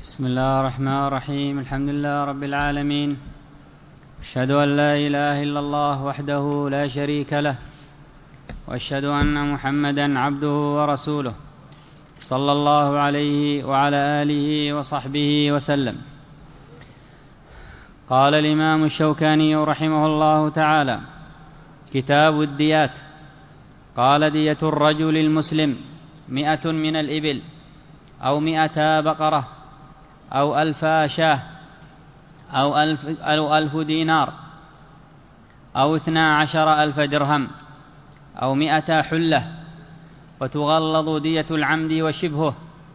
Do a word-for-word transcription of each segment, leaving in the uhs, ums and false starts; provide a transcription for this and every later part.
بسم الله الرحمن الرحيم. الحمد لله رب العالمين، أشهد أن لا إله إلا الله وحده لا شريك له، وأشهد أن محمدا عبده ورسوله صلى الله عليه وعلى آله وصحبه وسلم. قال الإمام الشوكاني رحمه الله تعالى: كتاب الديات. قال: دية الرجل المسلم مئة من الإبل، أو مئتا بقرة، أو ألفا شاه، أو ألف, أو ألف دينار، أو اثنا عشر ألف درهم، أو مئتا حلة. وتغلظ دية العمد وشبهه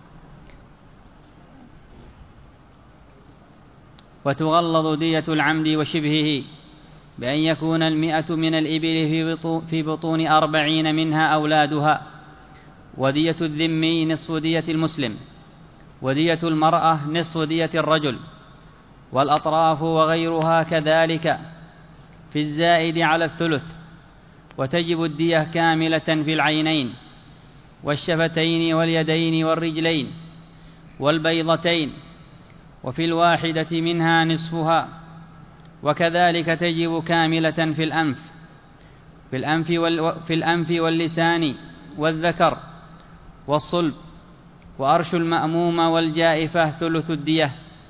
وتغلظ دية العمد وشبهه بأن يكون المئة من الإبل في بطون أربعين منها أولادها. ودية الذمي نصف دية المسلم، ودية المرأة نصف دية الرجل، والأطراف وغيرها كذلك في الزائد على الثلث. وتجب الدية كاملة في العينين والشفتين واليدين والرجلين والبيضتين، وفي الواحدة منها نصفها. وكذلك تجب كاملة في الأنف في الأنف, وال في الأنف واللسان والذكر والصلب. وأرش المأمومة والجائفة ثلث الدية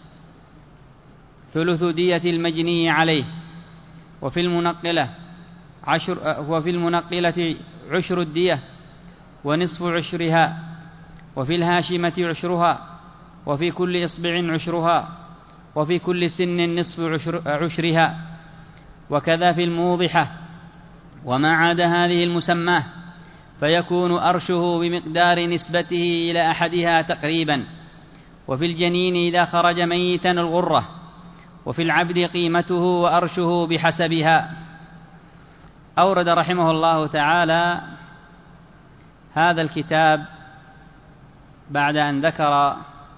ثلث دية المجني عليه. وفي المنقلة عشر وفي المنقلة عشر الدية ونصف عشرها. وفي الهاشمة عشرها، وفي كل إصبع عشرها، وفي كل سن نصف عشر عشرها. وكذا في الموضحة. وما عاد هذه المسماه فيكون أرشه بمقدار نسبته إلى أحدها تقريبا. وفي الجنين إذا خرج ميتا الغرة. وفي العبد قيمته وأرشه بحسبها. أورد رحمه الله تعالى هذا الكتاب بعد أن ذكر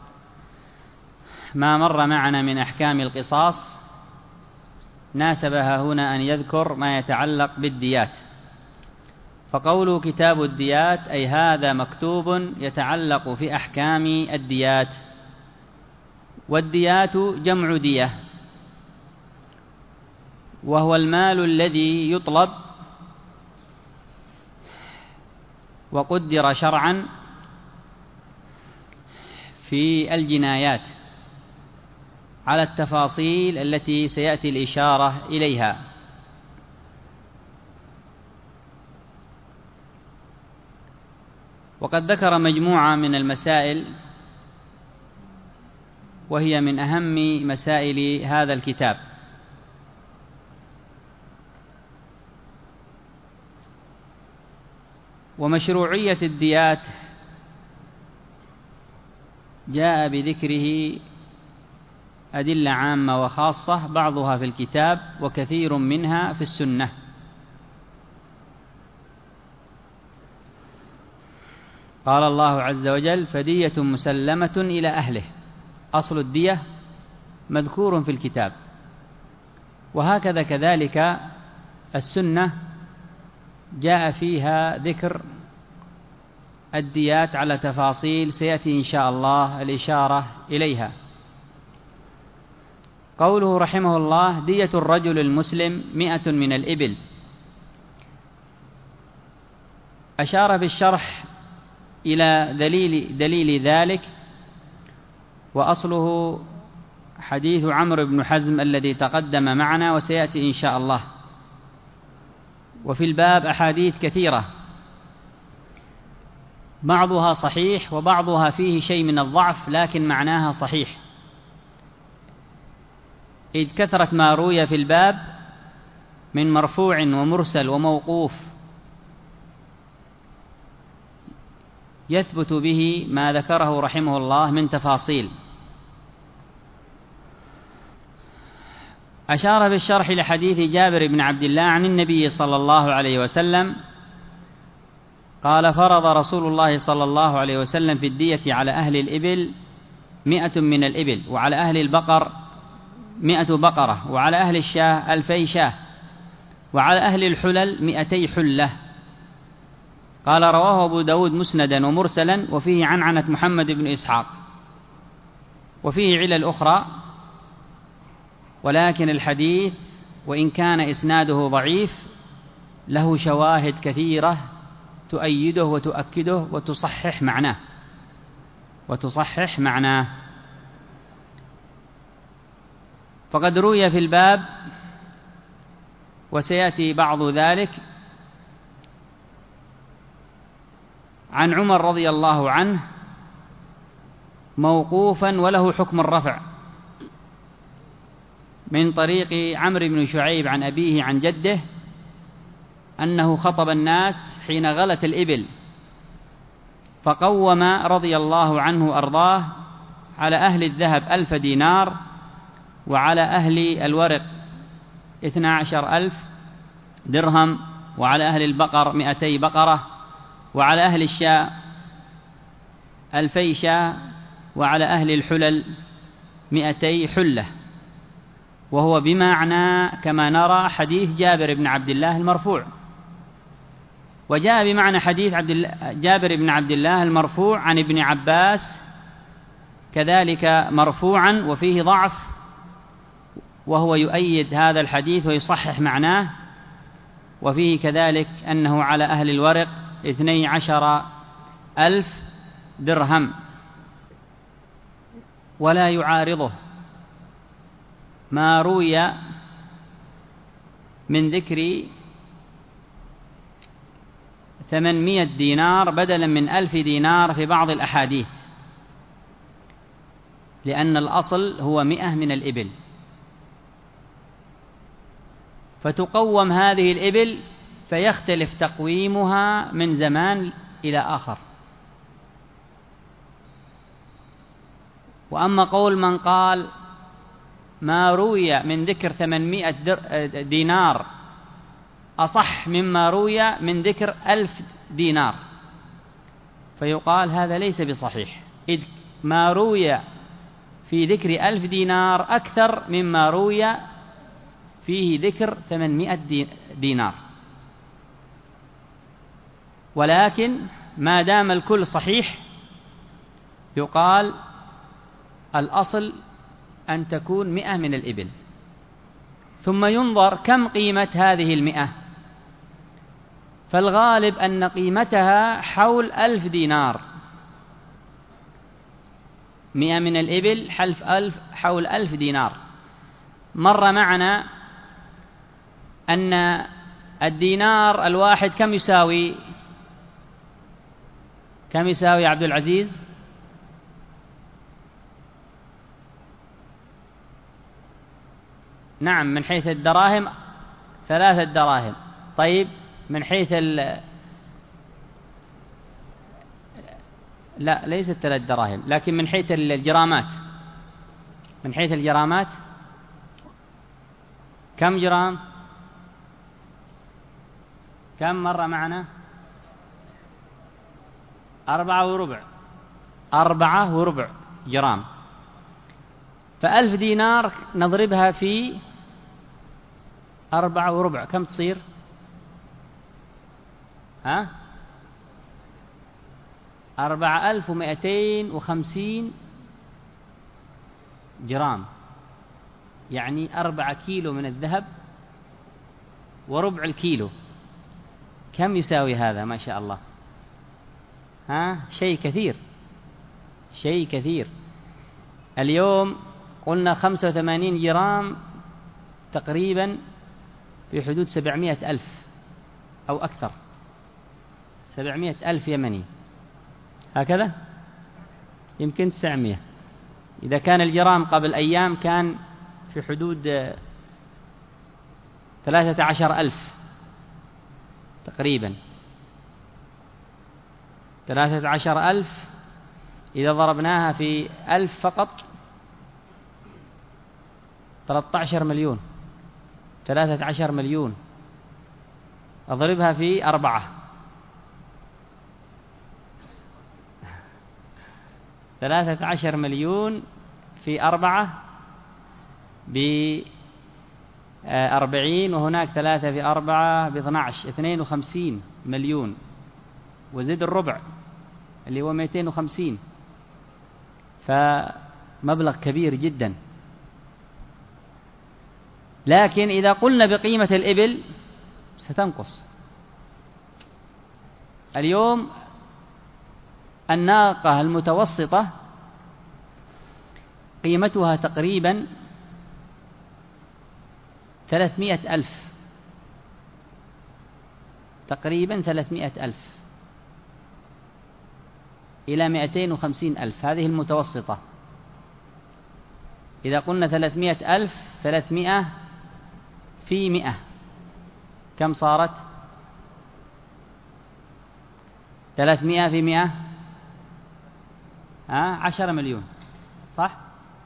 ما مر معنا من أحكام القصاص، ناسبها هنا أن يذكر ما يتعلق بالديات. فقوله كتاب الديات أي هذا مكتوب يتعلق في أحكام الديات. والديات جمع دية، وهو المال الذي يطلب وقدر شرعا في الجنايات على التفاصيل التي سيأتي الإشارة إليها. وقد ذكر مجموعة من المسائل، وهي من أهم مسائل هذا الكتاب. ومشروعية الديات جاء بذكره أدلة عامة وخاصة، بعضها في الكتاب وكثير منها في السنة. قال الله عز وجل: فدية مسلمة إلى أهله. أصل الدية مذكور في الكتاب، وهكذا كذلك السنة جاء فيها ذكر الديات على تفاصيل سيأتي إن شاء الله الإشارة إليها. قوله رحمه الله: دية الرجل المسلم مئة من الإبل. أشار بالشرح إلى دليل, دليل ذلك، وأصله حديث عمرو بن حزم الذي تقدم معنا وسيأتي إن شاء الله. وفي الباب أحاديث كثيرة، بعضها صحيح وبعضها فيه شيء من الضعف، لكن معناها صحيح، إذ كثرت ما روي في الباب من مرفوع ومرسل وموقوف يثبت به ما ذكره رحمه الله من تفاصيل. أشار بالشرح لحديث جابر بن عبد الله عن النبي صلى الله عليه وسلم قال: فرض رسول الله صلى الله عليه وسلم في الدية على أهل الإبل مئة من الإبل، وعلى أهل البقر مئة بقرة، وعلى أهل الشاه ألفي شاه، وعلى أهل الحلل مئتي حلة. قال: رواه أبو داود مسندا ومرسلا، وفيه عنعنة محمد بن إسحاق. وفيه علل أخرى، ولكن الحديث وإن كان إسناده ضعيف له شواهد كثيرة تؤيده وتؤكده وتصحح معناه وتصحح معناه فقد روي في الباب، وسيأتي بعض ذلك، عن عمر رضي الله عنه موقوفا وله حكم الرفع من طريق عمرو بن شعيب عن أبيه عن جده أنه خطب الناس حين غلت الإبل، فقوم رضي الله عنه أرضاه على أهل الذهب ألف دينار، وعلى أهل الورق اثنى عشر ألف درهم، وعلى أهل البقر مئتي بقرة، وعلى أهل الشاة ألفي شاة، وعلى أهل الحلل مئتي حلة، وهو بمعنى كما نرى حديث جابر بن عبد الله المرفوع. وجاء بمعنى حديث عبد الله جابر بن عبد الله المرفوع عن ابن عباس كذلك مرفوعا وفيه ضعف، وهو يؤيد هذا الحديث ويصحح معناه. وفيه كذلك أنه على أهل الورق اثني عشر ألف درهم، ولا يعارضه ما روي من ذكر ثمانمائة دينار بدلا من ألف دينار في بعض الأحاديث، لأن الأصل هو مئة من الإبل، فتقوم هذه الإبل فيختلف تقويمها من زمان إلى آخر. وأما قول من قال ما روي من ذكر ثمانمائة دينار أصح مما روي من ذكر ألف دينار، فيقال هذا ليس بصحيح، إذ ما روي في ذكر ألف دينار أكثر مما روي فيه ذكر ثمانمائة دينار. ولكن ما دام الكل صحيح يقال الأصل أن تكون مئة من الإبل، ثم ينظر كم قيمة هذه المئة، فالغالب أن قيمتها حول ألف دينار، مئة من الإبل حلف ألف حول ألف دينار. مر معنا أن الدينار الواحد كم يساوي؟ كم يساوي يا عبد العزيز؟ نعم، من حيث الدراهم ثلاثة دراهم. طيب من حيث ال لا ليست ثلاث دراهم، لكن من حيث الجرامات، من حيث الجرامات كم جرام؟ كم مرة معنا؟ أربعة وربع، أربعة وربع جرام. فألف دينار نضربها في أربعة وربع كم تصير؟ ها؟ أربعة ألف ومئتين وخمسين جرام، يعني أربعة كيلو من الذهب وربع الكيلو. كم يساوي هذا؟ ما شاء الله، ها؟ شيء كثير، شيء كثير. اليوم قلنا خمسة وثمانين جرام تقريبا في حدود سبعمائة ألف أو أكثر، سبعمائة ألف يمني، هكذا يمكن تسعمائة. إذا كان الجرام قبل أيام كان في حدود ثلاثة عشر ألف تقريبا، ثلاثة عشر ألف إذا ضربناها في ألف فقط ثلاثة عشر مليون، ثلاثة عشر مليون أضربها في أربعة، ثلاثة عشر مليون في أربعة بأربعين، وهناك ثلاثة في أربعة باثنى عشر، اثنين وخمسين مليون، وزد الربع اللي هو مئتين وخمسين. مبلغ كبير جدا. لكن إذا قلنا بقيمة الإبل ستنقص. اليوم الناقة المتوسطة قيمتها تقريبا ثلاثمائة ألف، تقريبا ثلاثمائة ألف إلى مئتين وخمسين ألف، هذه المتوسطة. إذا قلنا ثلاثمائة ألف، ثلاثمائة في مئة كم صارت؟ ثلاثمائة في مئة ها عشرة مليون، صح؟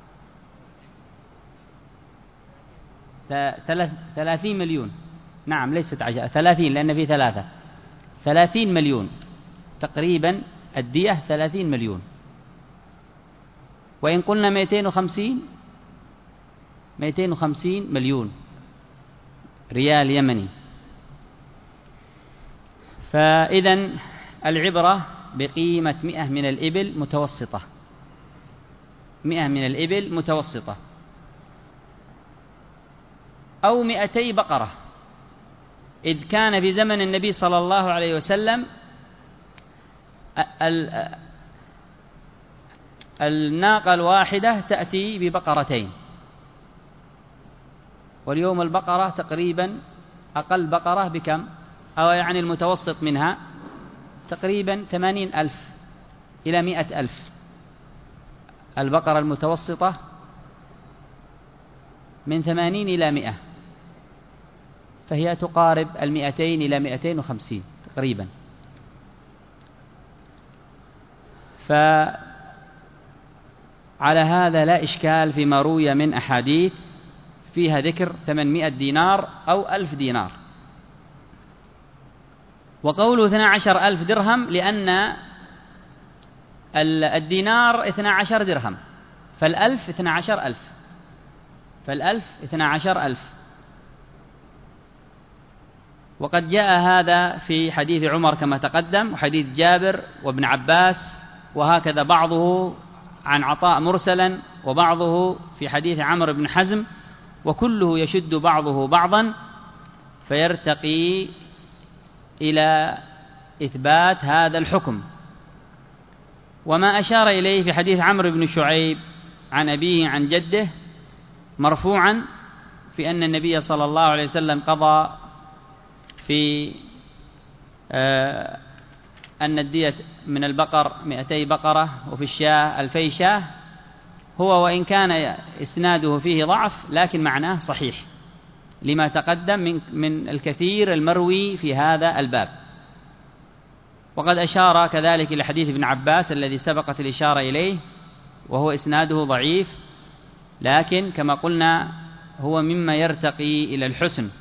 ثلاثين مليون، نعم ليست عشرة، ثلاثين لأن في ثلاثة، ثلاثين مليون تقريبا الدية، ثلاثين مليون. وإن قلنا مئتين وخمسين، مئتين وخمسين مليون ريال يمني. فإذن العبرة بقيمة مئة من الإبل متوسطة، مئة من الإبل متوسطة، أو مئتي بقرة، إذ كان في زمن النبي صلى الله عليه وسلم الناقة الواحدة تأتي ببقرتين، واليوم البقرة تقريبا أقل بقرة بكم؟ أو يعني المتوسط منها تقريبا ثمانين ألف إلى مئة ألف. البقرة المتوسطة من ثمانين إلى مئة، فهي تقارب المئتين إلى مئتين وخمسين تقريبا. فعلى هذا لا إشكال فيما روي من أحاديث فيها ذكر ثمانمائة دينار أو ألف دينار. وقوله اثنا عشر ألف درهم لأن الدينار اثنا عشر درهم، فالألف اثنا عشر ألف، فالألف اثنا عشر ألف. وقد جاء هذا في حديث عمر كما تقدم، وحديث جابر وابن عباس، وهكذا بعضه عن عطاء مرسلا، وبعضه في حديث عمرو بن حزم، وكله يشد بعضه بعضا فيرتقي إلى إثبات هذا الحكم. وما أشار إليه في حديث عمرو بن شعيب عن أبيه عن جده مرفوعا في أن النبي صلى الله عليه وسلم قضى في آه أن الدية من البقر مئتي بقرة وفي الشاة ألفي شاة، هو وإن كان إسناده فيه ضعف لكن معناه صحيح لما تقدم من من الكثير المروي في هذا الباب. وقد أشار كذلك إلى حديث ابن عباس الذي سبقت الإشارة إليه، وهو إسناده ضعيف، لكن كما قلنا هو مما يرتقي إلى الحسن،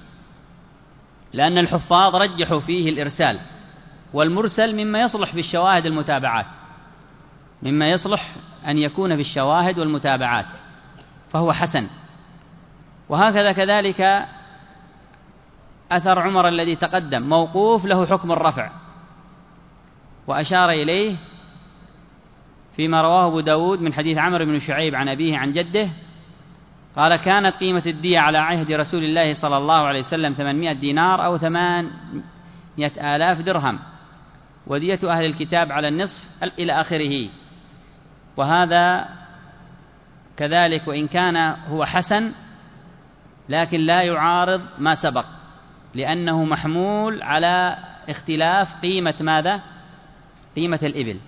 لأن الحفاظ رجحوا فيه الإرسال، والمرسل مما يصلح في الشواهد المتابعات، مما يصلح أن يكون في الشواهد والمتابعات، فهو حسن. وهكذا كذلك أثر عمر الذي تقدم موقوف له حكم الرفع، وأشار إليه فيما رواه أبو داود من حديث عمرو بن شعيب عن أبيه عن جده قال: كانت قيمة الدية على عهد رسول الله صلى الله عليه وسلم ثمانمائة دينار أو ثمانمائة آلاف درهم، ودية أهل الكتاب على النصف إلى آخره. وهذا كذلك وإن كان هو حسن لكن لا يعارض ما سبق، لأنه محمول على اختلاف قيمة ماذا؟ قيمة الإبل.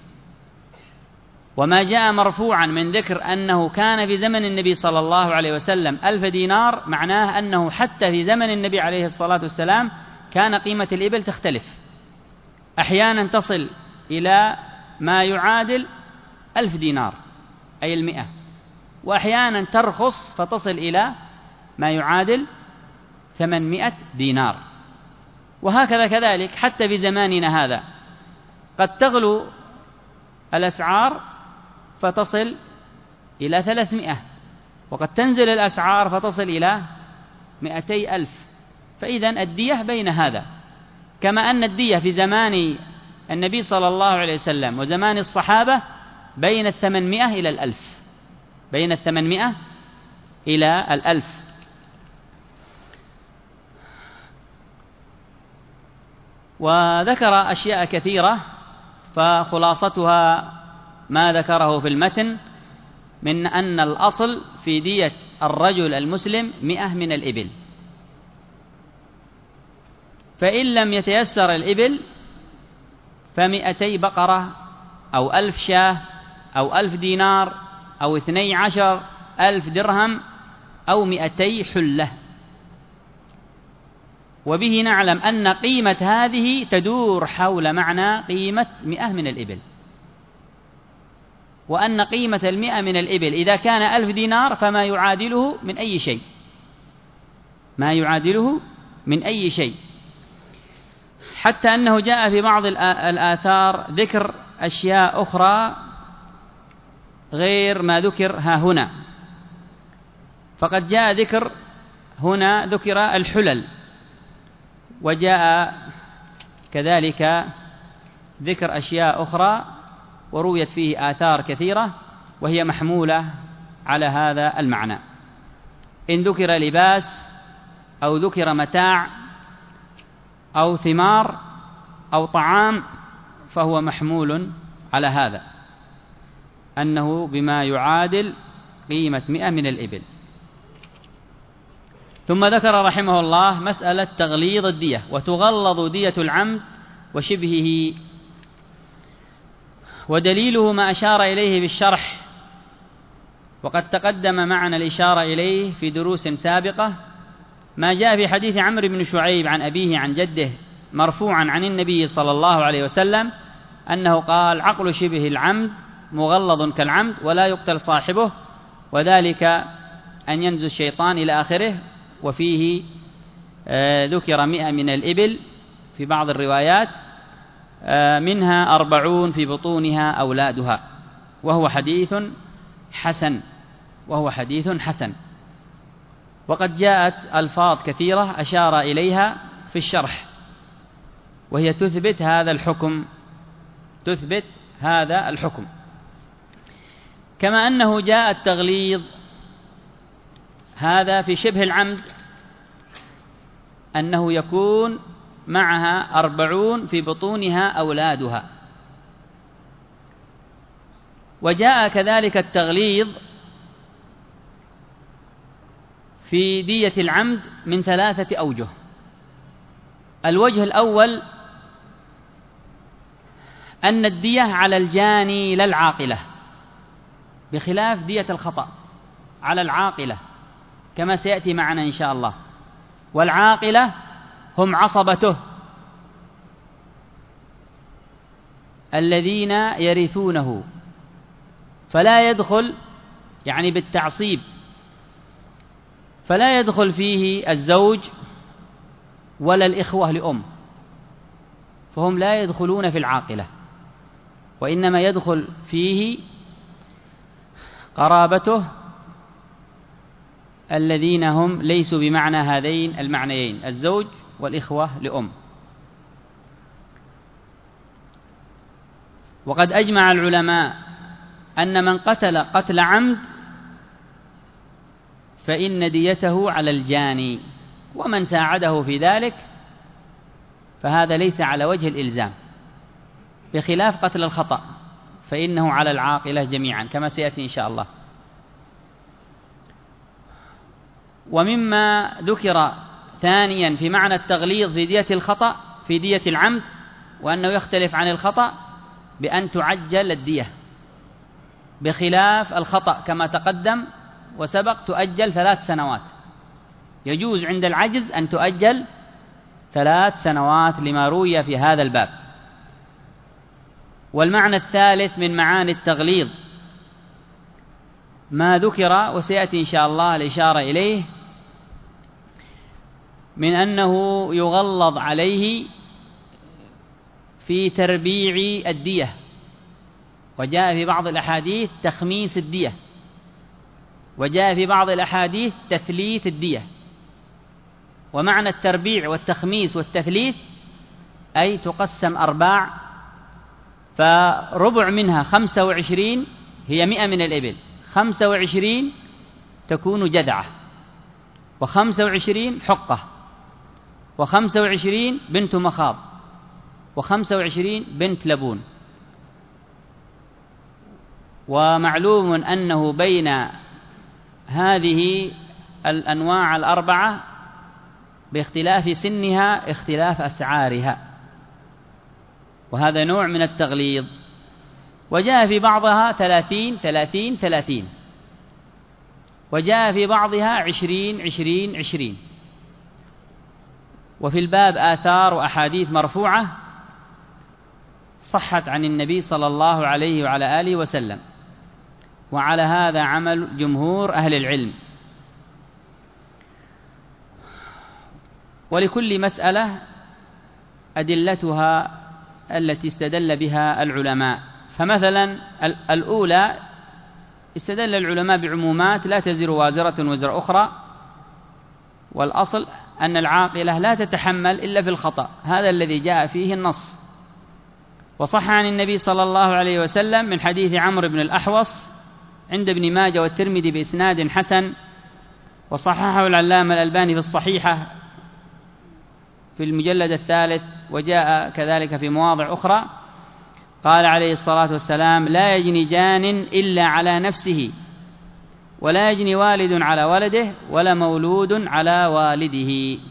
وما جاء مرفوعا من ذكر أنه كان في زمن النبي صلى الله عليه وسلم ألف دينار، معناه أنه حتى في زمن النبي عليه الصلاة والسلام كان قيمة الإبل تختلف، أحيانا تصل إلى ما يعادل ألف دينار أي المئة، وأحيانا ترخص فتصل إلى ما يعادل ثمانمائة دينار. وهكذا كذلك حتى في زماننا هذا قد تغلو الأسعار فتصل إلى ثلاثمائة، وقد تنزل الأسعار فتصل إلى مئتي ألف. فإذن الدية بين هذا، كما أن الدية في زمان النبي صلى الله عليه وسلم وزمان الصحابة بين الثمانمائة إلى الألف، بين الثمانمائة إلى الألف. وذكر أشياء كثيرة، فخلاصتها ما ذكره في المتن من أن الأصل في دية الرجل المسلم مئة من الإبل، فإن لم يتيسر الإبل فمئتي بقرة أو ألف شاة أو ألف دينار أو اثني عشر ألف درهم أو مئتي حلة. وبه نعلم أن قيمة هذه تدور حول معنى قيمة مئة من الإبل، وأن قيمة المئة من الإبل إذا كان ألف دينار فما يعادله من أي شيء، ما يعادله من أي شيء، حتى أنه جاء في بعض الآثار ذكر أشياء أخرى غير ما ذكر ها هنا. فقد جاء ذكر هنا ذكر الحلل، وجاء كذلك ذكر أشياء أخرى، ورويت فيه آثار كثيرة وهي محمولة على هذا المعنى. إن ذكر لباس أو ذكر متاع أو ثمار أو طعام فهو محمول على هذا، أنه بما يعادل قيمة مئة من الإبل. ثم ذكر رحمه الله مسألة تغليظ الدية، وتغلظ دية العمد وشبهه، ودليله ما أشار إليه بالشرح، وقد تقدم معنا الإشارة إليه في دروس سابقة، ما جاء في حديث عمرو بن شعيب عن أبيه عن جده مرفوعا عن النبي صلى الله عليه وسلم أنه قال: عقل شبه العمد مغلظ كالعمد ولا يقتل صاحبه، وذلك أن ينزو الشيطان إلى آخره. وفيه آه ذكر مئة من الإبل في بعض الروايات، آه منها أربعون في بطونها أولادها، وهو حديث حسن وهو حديث حسن وقد جاءت ألفاظ كثيرة أشار إليها في الشرح، وهي تثبت هذا الحكم تثبت هذا الحكم كما أنه جاء التغليظ هذا في شبه العمد، أنه يكون معها أربعون في بطونها أولادها. وجاء كذلك التغليظ في دية العمد من ثلاثة أوجه. الوجه الأول أن الدية على الجاني لا العاقلة، بخلاف دية الخطأ على العاقلة كما سيأتي معنا إن شاء الله. والعاقلة هم عصبته الذين يرثونه، فلا يدخل يعني بالتعصيب فلا يدخل فيه الزوج ولا الإخوة لأم، فهم لا يدخلون في العاقلة، وإنما يدخل فيه قرابته الذين هم ليسوا بمعنى هذين المعنيين، الزوج والإخوة لأم. وقد أجمع العلماء أن من قتل قتل عمد فإن ديته على الجاني، ومن ساعده في ذلك فهذا ليس على وجه الإلزام، بخلاف قتل الخطأ فإنه على العاقلة جميعا كما سيأتي إن شاء الله. ومما ذكر ثانيا في معنى التغليظ في دية الخطأ في دية العمد، وأنه يختلف عن الخطأ بأن تعجل الدية، بخلاف الخطأ كما تقدم وسبق تؤجل ثلاث سنوات، يجوز عند العجز أن تؤجل ثلاث سنوات لما روي في هذا الباب. والمعنى الثالث من معاني التغليظ ما ذكر وسيأتي إن شاء الله الإشارة إليه، من أنه يغلظ عليه في تربيع الدية، وجاء في بعض الأحاديث تخميس الدية، وجاء في بعض الأحاديث تثليث الدية. ومعنى التربيع والتخميس والتثليث أي تقسم أرباع، فربع منها خمسة وعشرين هي مئة من الإبل، خمسة وعشرين تكون جدعة، وخمسة وعشرين حقة، وخمسة وعشرين بنت مخاض، وخمسة وعشرين بنت لبون. ومعلوم أنه بين هذه الأنواع الأربعة باختلاف سنها اختلاف أسعارها، وهذا نوع من التغليظ. وجاء في بعضها ثلاثين ثلاثين ثلاثين، وجاء في بعضها عشرين عشرين عشرين. وفي الباب آثار وأحاديث مرفوعة صحت عن النبي صلى الله عليه وعلى آله وسلم، وعلى هذا عمل جمهور أهل العلم. ولكل مسألة أدلتها التي استدل بها العلماء. فمثلا الأولى استدل العلماء بعمومات لا تزر وازرة وزر أخرى، والأصل أن العاقلة لا تتحمل إلا في الخطأ، هذا الذي جاء فيه النص. وصح عن النبي صلى الله عليه وسلم من حديث عمرو بن الأحوص عند ابن ماجه والترمذي بإسناد حسن، وصححه العلامة الألباني في الصحيحة في المجلد الثالث، وجاء كذلك في مواضع أخرى. قال عليه الصلاة والسلام: لا يجني جان إلا على نفسه، ولا يجني والد على ولده، ولا مولود على والده.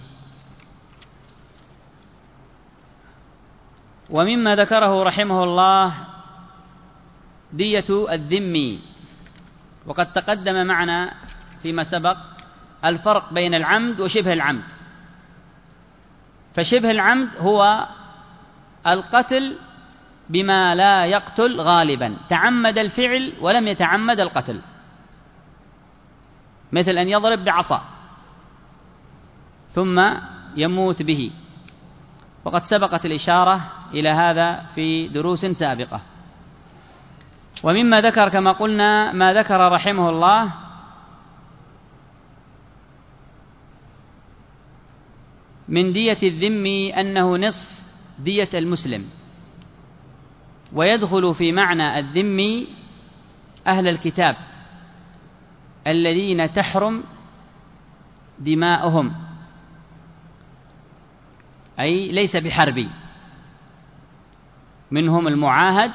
ومما ذكره رحمه الله دية الذمي. وقد تقدم معنا فيما سبق الفرق بين العمد وشبه العمد. فشبه العمد هو القتل بما لا يقتل غالبا، تعمد الفعل ولم يتعمد القتل، مثل أن يضرب بعصا ثم يموت به، وقد سبقت الإشارة إلى هذا في دروس سابقة. ومما ذكر كما قلنا ما ذكر رحمه الله من دية الذمي أنه نصف دية المسلم، ويدخل في معنى الذمي أهل الكتاب الذين تحرم دماؤهم، أي ليس بحربي، منهم المعاهد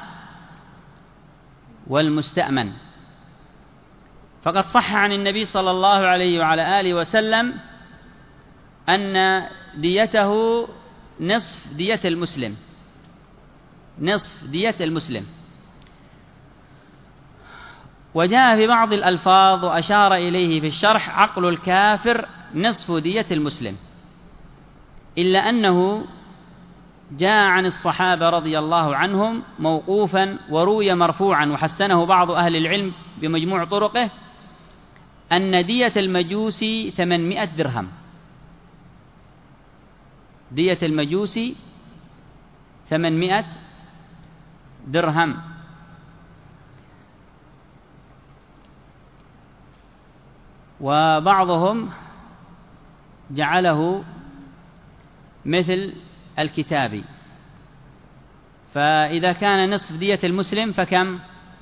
والمستأمن. فقد صح عن النبي صلى الله عليه وعلى آله وسلم أن ديته نصف دية المسلم، نصف دية المسلم. وجاء في بعض الألفاظ وأشار إليه في الشرح: عقل الكافر نصف دية المسلم، إلا أنه جاء عن الصحابة رضي الله عنهم موقوفا، وروي مرفوعا وحسنه بعض أهل العلم بمجموع طرقه، أن دية المجوسي ثمانمائة درهم. دية المجوسي ثمانمائة درهم. وبعضهم جعله مثل الكتابي، فإذا كان نصف دية المسلم فكم؟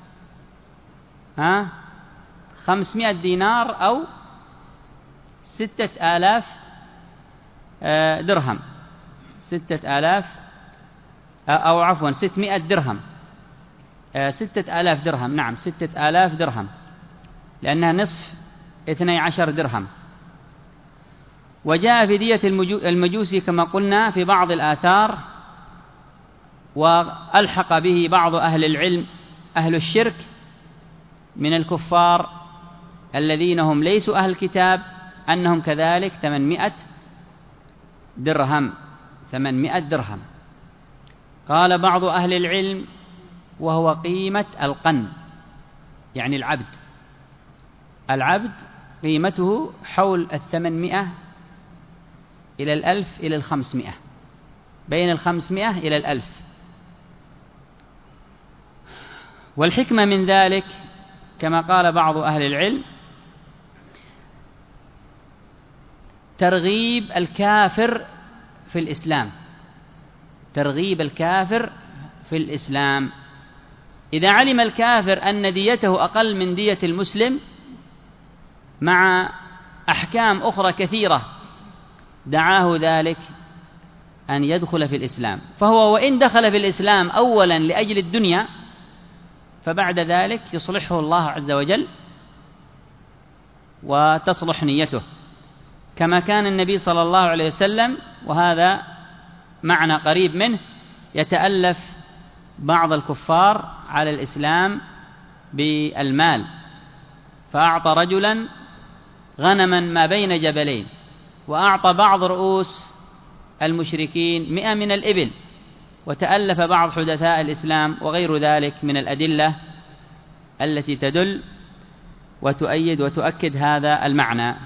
ها؟ خمسمائة دينار أو ستة آلاف درهم، ستة آلاف أو عفوا ستمائة درهم، ستة آلاف درهم، نعم ستة آلاف درهم، لأنها نصف اثني عشر درهم. وجاء في دية المجوسي كما قلنا في بعض الآثار، وألحق به بعض أهل العلم أهل الشرك من الكفار الذين هم ليسوا أهل الكتاب، أنهم كذلك ثمانمائة درهم، ثمانمائة درهم. قال بعض أهل العلم: وهو قيمة القن، يعني العبد، العبد قيمته حول الثمانمائة إلى الألف إلى الخمسمائة، بين الخمسمائة إلى الألف. والحكمة من ذلك كما قال بعض أهل العلم ترغيب الكافر في الإسلام، ترغيب الكافر في الإسلام، إذا علم الكافر أن ديته أقل من دية المسلم مع أحكام أخرى كثيرة دعاه ذلك أن يدخل في الإسلام، فهو وإن دخل في الإسلام أولا لأجل الدنيا فبعد ذلك يصلحه الله عز وجل وتصلح نيته، كما كان النبي صلى الله عليه وسلم، وهذا معنى قريب منه، يتألف بعض الكفار على الإسلام بالمال، فأعطى رجلا غنما ما بين جبلين، وأعطى بعض رؤوس المشركين مئة من الإبل، وتألف بعض حدثاء الإسلام وغير ذلك من الأدلة التي تدل وتؤيد وتؤكد هذا المعنى.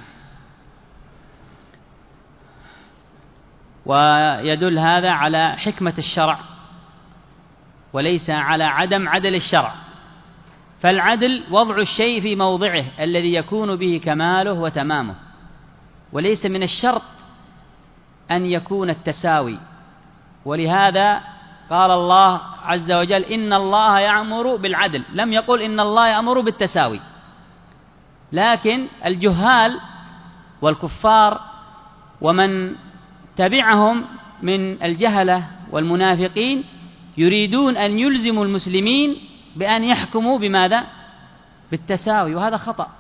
ويدل هذا على حكمة الشرع وليس على عدم عدل الشرع، فالعدل وضع الشيء في موضعه الذي يكون به كماله وتمامه، وليس من الشرط أن يكون التساوي. ولهذا قال الله عز وجل إن الله يأمر بالعدل، لم يقل إن الله يأمر بالتساوي. لكن الجهال والكفار ومن تبعهم من الجهلة والمنافقين يريدون أن يلزموا المسلمين بأن يحكموا بماذا؟ بالتساوي، وهذا خطأ.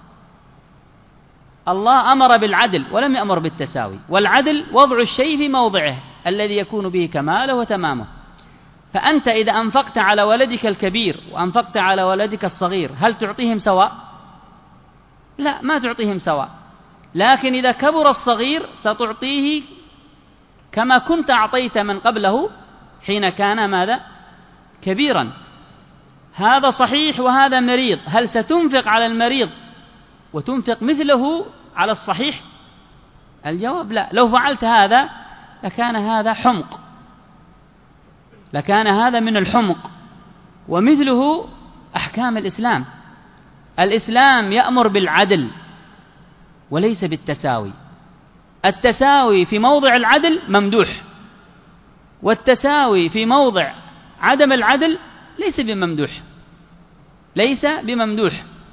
الله أمر بالعدل ولم يأمر بالتساوي، والعدل وضع الشيء في موضعه الذي يكون به كماله وتمامه. فأنت إذا أنفقت على ولدك الكبير وأنفقت على ولدك الصغير هل تعطيهم سواء؟ لا، ما تعطيهم سواء، لكن إذا كبر الصغير ستعطيه كما كنت أعطيت من قبله حين كان ماذا؟ كبيرا. هذا صحيح وهذا مريض، هل ستنفق على المريض وتنفق مثله على الصحيح؟ الجواب لا. لو فعلت هذا لكان هذا حمق، لكان هذا من الحمق، ومثله أحكام الإسلام. الإسلام يأمر بالعدل وليس بالتساوي. التساوي في موضع العدل ممدوح، والتساوي في موضع عدم العدل ليس بممدوح، ليس بممدوح.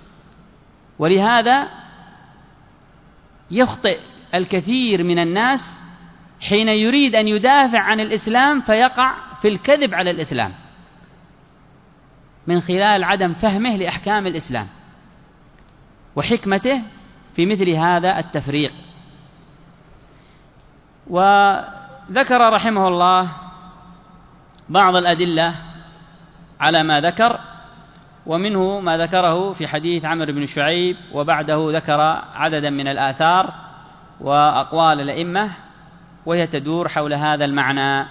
ولهذا يخطئ الكثير من الناس حين يريد أن يدافع عن الإسلام فيقع في الكذب على الإسلام من خلال عدم فهمه لأحكام الإسلام وحكمته في مثل هذا التفريق. وذكر رحمه الله بعض الأدلة على ما ذكر، ومنه ما ذكره في حديث عمرو بن شعيب، وبعده ذكر عددا من الآثار وأقوال الأئمة وهي تدور حول هذا المعنى.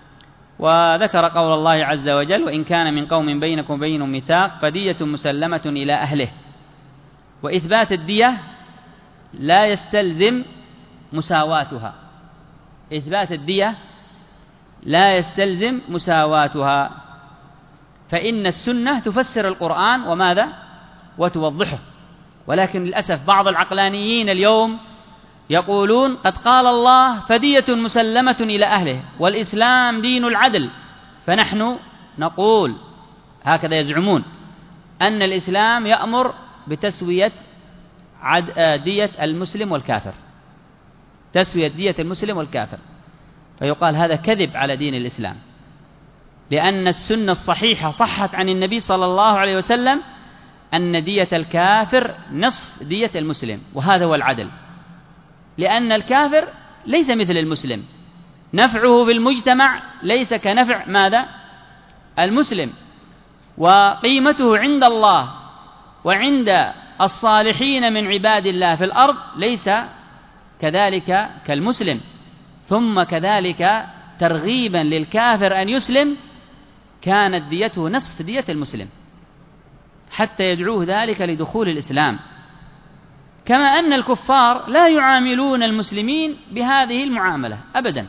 وذكر قول الله عز وجل وإن كان من قوم بينكم وبينهم ميثاق فدية مسلمة إلى أهله. وإثبات الدية لا يستلزم مساواتها، إثبات الدية لا يستلزم مساواتها، فإن السنة تفسر القرآن وماذا؟ وتوضحه. ولكن للأسف بعض العقلانيين اليوم يقولون قد قال الله فدية مسلمة إلى أهله والإسلام دين العدل، فنحن نقول هكذا يزعمون أن الإسلام يأمر بتسوية دية المسلم والكافر، تسوية دية المسلم والكافر، فيقال هذا كذب على دين الإسلام، لأن السنة الصحيحة صحت عن النبي صلى الله عليه وسلم أن دية الكافر نصف دية المسلم، وهذا هو العدل، لأن الكافر ليس مثل المسلم، نفعه في المجتمع ليس كنفع ماذا؟ المسلم، وقيمته عند الله وعند الصالحين من عباد الله في الأرض ليس كذلك كالمسلم. ثم كذلك ترغيبا للكافر أن يسلم كانت ديته نصف دية المسلم حتى يدعوه ذلك لدخول الإسلام. كما أن الكفار لا يعاملون المسلمين بهذه المعاملة أبدا،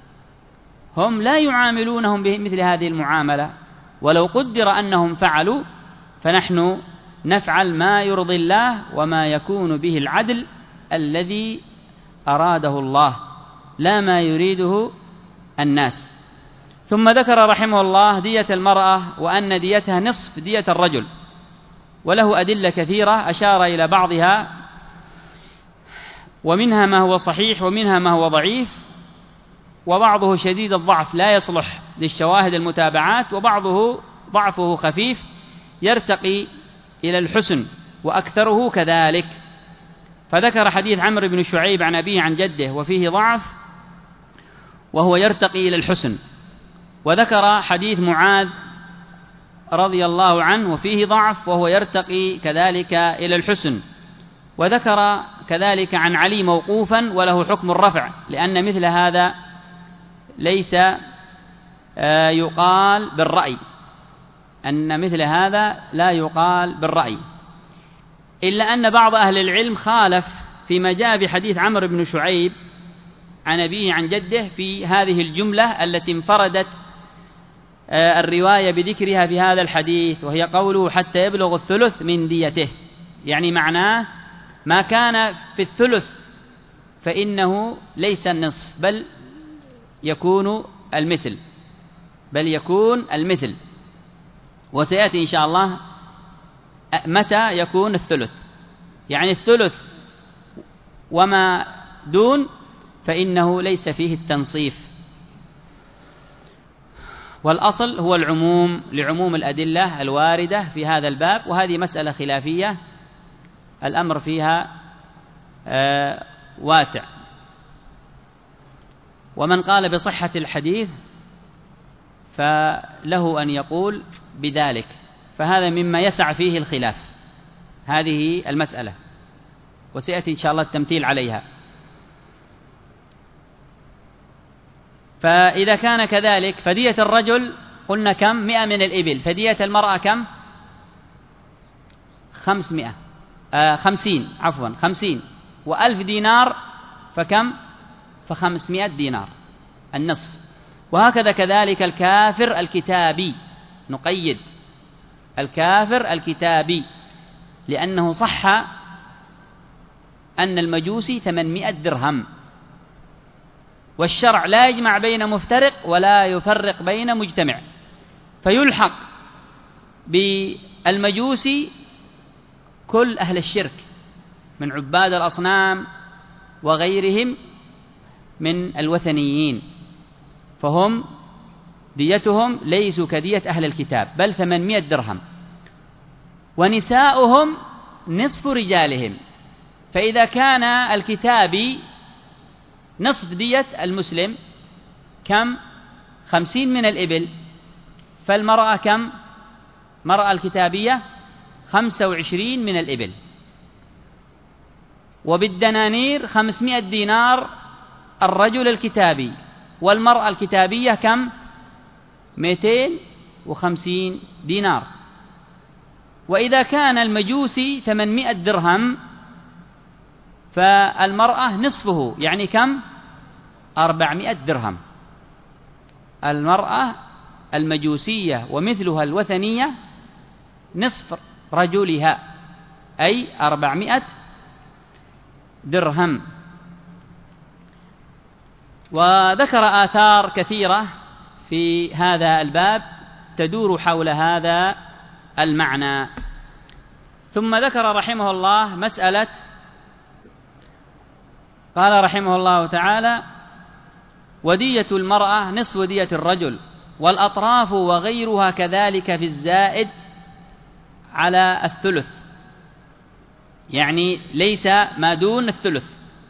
هم لا يعاملونهم بمثل هذه المعاملة، ولو قدر أنهم فعلوا فنحن نفعل ما يرضي الله وما يكون به العدل الذي أراده الله لا ما يريده الناس. ثم ذكر رحمه الله دية المرأة وأن ديتها نصف دية الرجل، وله أدلة كثيرة أشار إلى بعضها، ومنها ما هو صحيح ومنها ما هو ضعيف، وبعضه شديد الضعف لا يصلح للشواهد المتابعات، وبعضه ضعفه خفيف يرتقي إلى الحسن وأكثره كذلك. فذكر حديث عمرو بن شعيب عن أبيه عن جده وفيه ضعف وهو يرتقي إلى الحسن، وذكر حديث معاذ رضي الله عنه وفيه ضعف وهو يرتقي كذلك إلى الحسن، وذكر كذلك عن علي موقوفا وله حكم الرفع، لأن مثل هذا ليس يقال بالرأي، أن مثل هذا لا يقال بالرأي، إلا أن بعض أهل العلم خالف فيما جاء بحديث عمرو بن شعيب عن أبيه عن جده في هذه الجملة التي انفردت الرواية بذكرها في هذا الحديث، وهي قوله حتى يبلغ الثلث من ديته، يعني معناه ما كان في الثلث فإنه ليس النصف بل يكون المثل بل يكون المثل وسيأتي إن شاء الله متى يكون الثلث، يعني الثلث وما دون فإنه ليس فيه التنصيف، والأصل هو العموم لعموم الأدلة الواردة في هذا الباب، وهذه مسألة خلافية الأمر فيها آه واسع. ومن قال بصحة الحديث فله أن يقول بذلك، فهذا مما يسع فيه الخلاف، هذه المسألة، وسيأتي إن شاء الله التمثيل عليها. فإذا كان كذلك فدية الرجل قلنا كم؟ مئة من الإبل، فدية المرأة كم؟ خمسمائة آه خمسين عفوا خمسين، وألف دينار فكم؟ فخمسمائة دينار النصف. وهكذا كذلك الكافر الكتابي، نقيد الكافر الكتابي لأنه صح أن المجوسي ثمانمائة درهم، والشرع لا يجمع بين مفترق ولا يفرق بين مجتمع، فيلحق بالمجوسي كل أهل الشرك من عباد الأصنام وغيرهم من الوثنيين، فهم ديتهم ليسوا كدية أهل الكتاب بل ثمانمائة درهم، ونساؤهم نصف رجالهم. فإذا كان الكتابي نصف دية المسلم كم؟ خمسين من الإبل، فالمرأة كم؟ مرأة الكتابية خمسة وعشرين من الإبل، وبالدنانير خمسمائة دينار الرجل الكتابي، والمرأة الكتابية كم؟ مئتين وخمسين دينار. وإذا كان المجوسي ثمانمائة درهم فالمرأة نصفه، يعني كم؟ أربعمائة درهم. المرأة المجوسية ومثلها الوثنية نصف رجلها، أي أربعمائة درهم. وذكر آثار كثيرة في هذا الباب تدور حول هذا المعنى. ثم ذكر رحمه الله مسألة، قال رحمه الله تعالى: ودية المرأة نصف دية الرجل، والأطراف وغيرها كذلك في الزائد على الثلث، يعني ليس ما دون الثلث.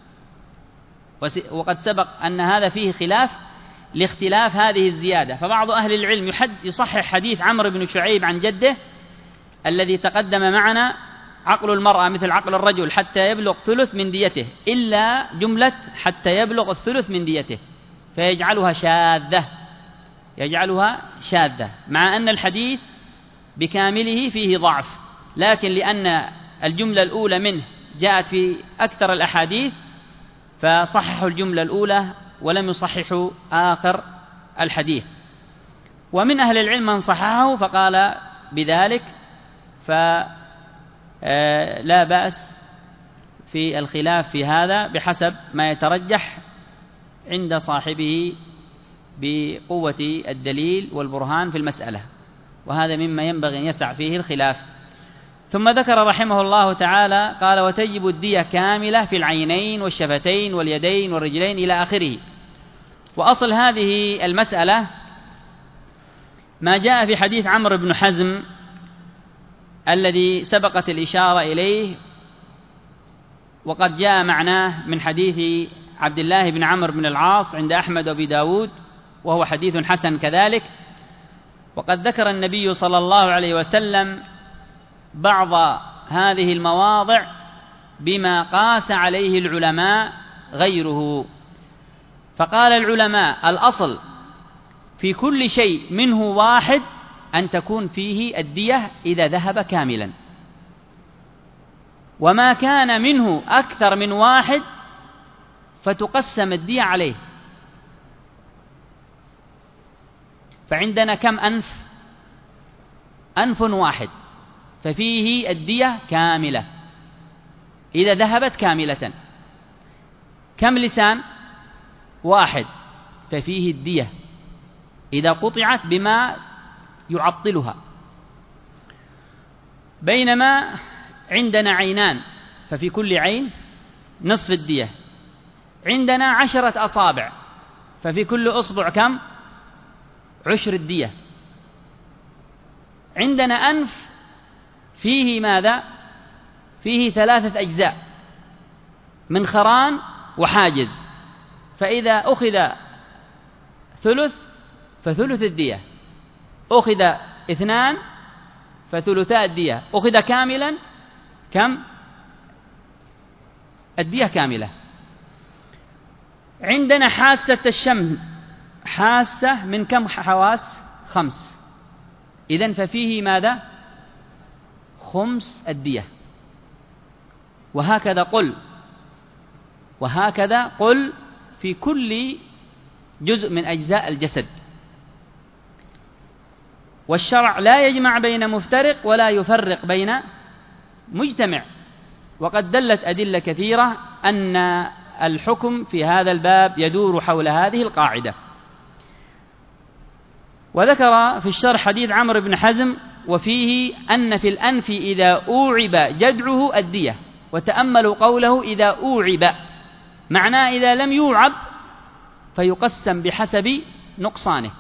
وقد سبق أن هذا فيه خلاف لاختلاف هذه الزيادة، فبعض أهل العلم يحد يصحح حديث عمرو بن شعيب عن جده الذي تقدم معنا: عقل المرأة مثل عقل الرجل حتى يبلغ ثلث من ديته، إلا جملة حتى يبلغ الثلث من ديته، فيجعلها شاذة يجعلها شاذة مع أن الحديث بكامله فيه ضعف، لكن لأن الجملة الأولى منه جاءت في أكثر الأحاديث فصححوا الجملة الأولى ولم يصححوا آخر الحديث. ومن أهل العلم من صححه فقال بذلك، فلا بأس في الخلاف في هذا بحسب ما يترجح عند صاحبه بقوة الدليل والبرهان في المسألة، وهذا مما ينبغي أن يسع فيه الخلاف. ثم ذكر رحمه الله تعالى قال: وتجب الدية كاملة في العينين والشفتين واليدين والرجلين إلى آخره. وأصل هذه المسألة ما جاء في حديث عمرو بن حزم الذي سبقت الإشارة إليه، وقد جاء معناه من حديث عبد الله بن عمرو بن العاص عند أحمد وأبي داود، وهو حديث حسن كذلك. وقد ذكر النبي صلى الله عليه وسلم بعض هذه المواضع بما قاس عليه العلماء غيره، فقال العلماء: الأصل في كل شيء منه واحد أن تكون فيه الدية إذا ذهب كاملا، وما كان منه أكثر من واحد فتقسم الدية عليه. فعندنا كم أنف؟ أنف واحد، ففيه الدية كاملة إذا ذهبت كاملة. كم لسان؟ واحد، ففيه الدية إذا قطعت بما يعطلها. بينما عندنا عينان، ففي كل عين نصف الدية. عندنا عشرة أصابع، ففي كل أصبع كم؟ عشر الدية. عندنا أنف فيه ماذا؟ فيه ثلاثة أجزاء، منخران وحاجز، فإذا أخذ ثلث فثلث الدية، أخذ اثنان فثلثاء الدية، أخذ كاملا كم؟ الدية كاملة. عندنا حاسة الشم، حاسة من كم حواس؟ خمس، إذن ففيه ماذا؟ خمس الدية. وهكذا قل وهكذا قل في كل جزء من أجزاء الجسد. والشرع لا يجمع بين مفترق ولا يفرق بين مجتمع، وقد دلت أدلة كثيرة أن الحكم في هذا الباب يدور حول هذه القاعدة. وذكر في الشرح حديث عمرو بن حزم وفيه أن في الأنف إذا أوعب جدعه الدية. وتأملوا قوله إذا أوعب، معناه إذا لم يوعب فيقسم بحسب نقصانه.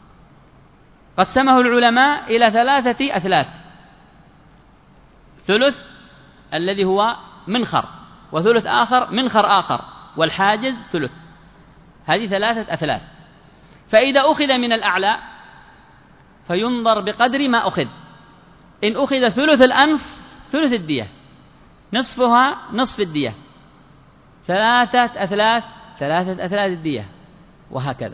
قسمه العلماء إلى ثلاثة أثلاث: ثلث الذي هو منخر، وثلث آخر منخر آخر، والحاجز ثلث. هذه ثلاثة أثلاث. فإذا أخذ من الأعلى فينظر بقدر ما أخذ. إن أخذ ثلث الأنف ثلث الدية، نصفها نصف الدية، ثلاثة أثلاث ثلاثة أثلاث الدية، وهكذا.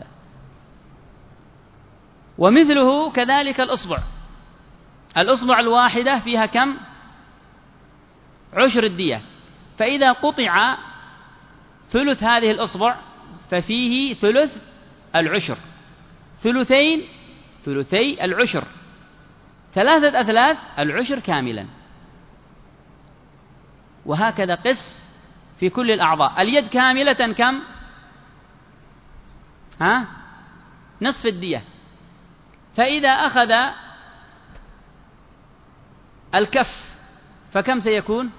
ومثله كذلك الأصبع، الأصبع الواحدة فيها كم؟ عشر الدية. فإذا قطع ثلث هذه الأصبع ففيه ثلث العشر، ثلثين ثلثي العشر، ثلاثة أثلاث العشر كاملا. وهكذا قس في كل الأعضاء. اليد كاملة كم؟ ها؟ نصف الدية. فإذا أخذ الكف فكم سيكون؟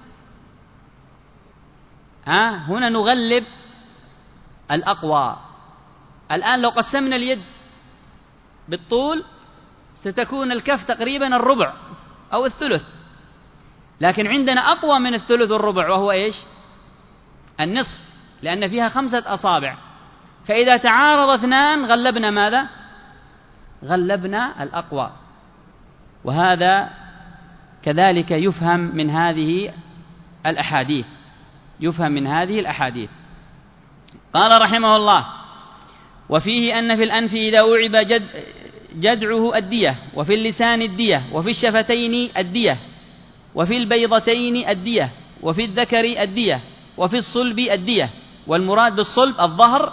ها؟ هنا نغلب الأقوى. الآن لو قسمنا اليد بالطول ستكون الكف تقريبا الربع أو الثلث، لكن عندنا أقوى من الثلث والربع، وهو إيش؟ النصف، لأن فيها خمسة أصابع. فإذا تعارض اثنان غلبنا ماذا؟ غلبنا الأقوى. وهذا كذلك يفهم من هذه الأحاديث، يفهم من هذه الأحاديث. قال رحمه الله: وفيه أن في الأنف إذا أوعب جد جدعه الدية، وفي اللسان الدية، وفي الشفتين الدية، وفي البيضتين الدية، وفي الذكر الدية، وفي الصلب الدية. والمراد بالصلب الظهر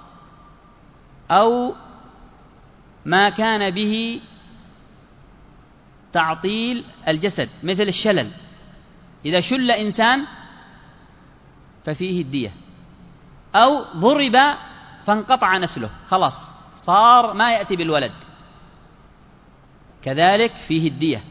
أو ما كان به تعطيل الجسد، مثل الشلل. إذا شل إنسان ففيه الدية، أو ضرب فانقطع نسله، خلاص صار ما يأتي بالولد، كذلك فيه الدية.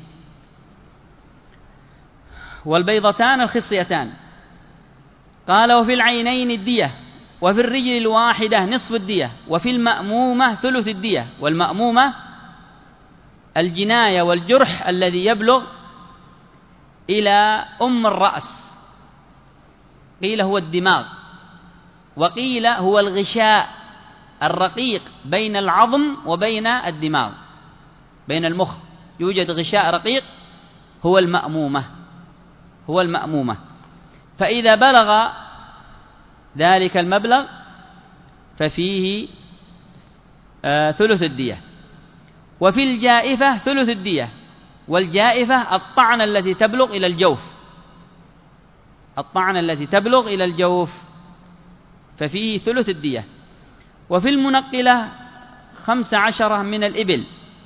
والبيضتان الخصيتان. قال وفي العينين الدية، وفي الرجل الواحدة نصف الدية، وفي المأمومة ثلث الدية. والمأمومة الجناية والجرح الذي يبلغ إلى أم الرأس، قيل هو الدماغ، وقيل هو الغشاء الرقيق بين العظم وبين الدماغ، بين المخ يوجد غشاء رقيق هو المأمومة، هو المأمومة. فإذا بلغ ذلك المبلغ ففيه آه ثلث الدية. وفي الجائفة ثلث الدية، والجائفة الطعنة التي تبلغ إلى الجوف، الطعنة التي تبلغ إلى الجوف ففيه ثلث الدية. وفي المنقلة خمس عشرة من الإبل،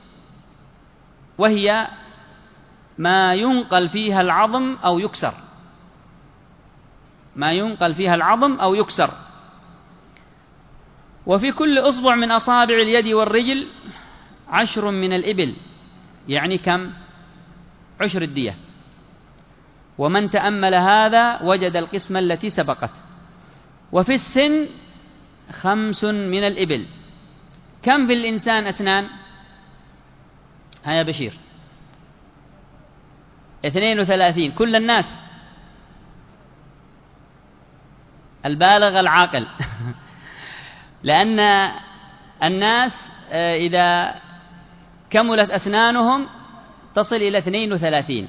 وهي ما ينقل فيها العظم أو يكسر، ما ينقل فيها العظم أو يكسر. وفي كل أصبع من أصابع اليد والرجل عشر من الإبل، يعني كم؟ عشر الدية. ومن تأمل هذا وجد القسمة التي سبقت. وفي السن خمس من الإبل. كم في الإنسان أسنان؟ هيا بشير. اثنين وثلاثين كل الناس، البالغ العاقل لأن الناس إذا كملت أسنانهم تصل إلى اثنين وثلاثين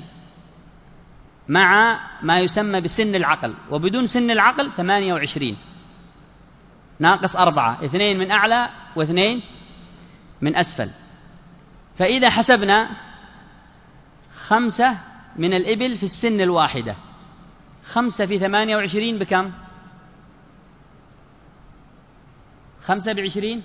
مع ما يسمى بسن العقل، وبدون سن العقل ثمانية وعشرين ناقص أربعة، اثنين من أعلى واثنين من أسفل. فإذا حسبنا خمسة من الإبل في السن الواحدة، خمسة في ثمانية وعشرين بكم؟ خمسة بعشرين؟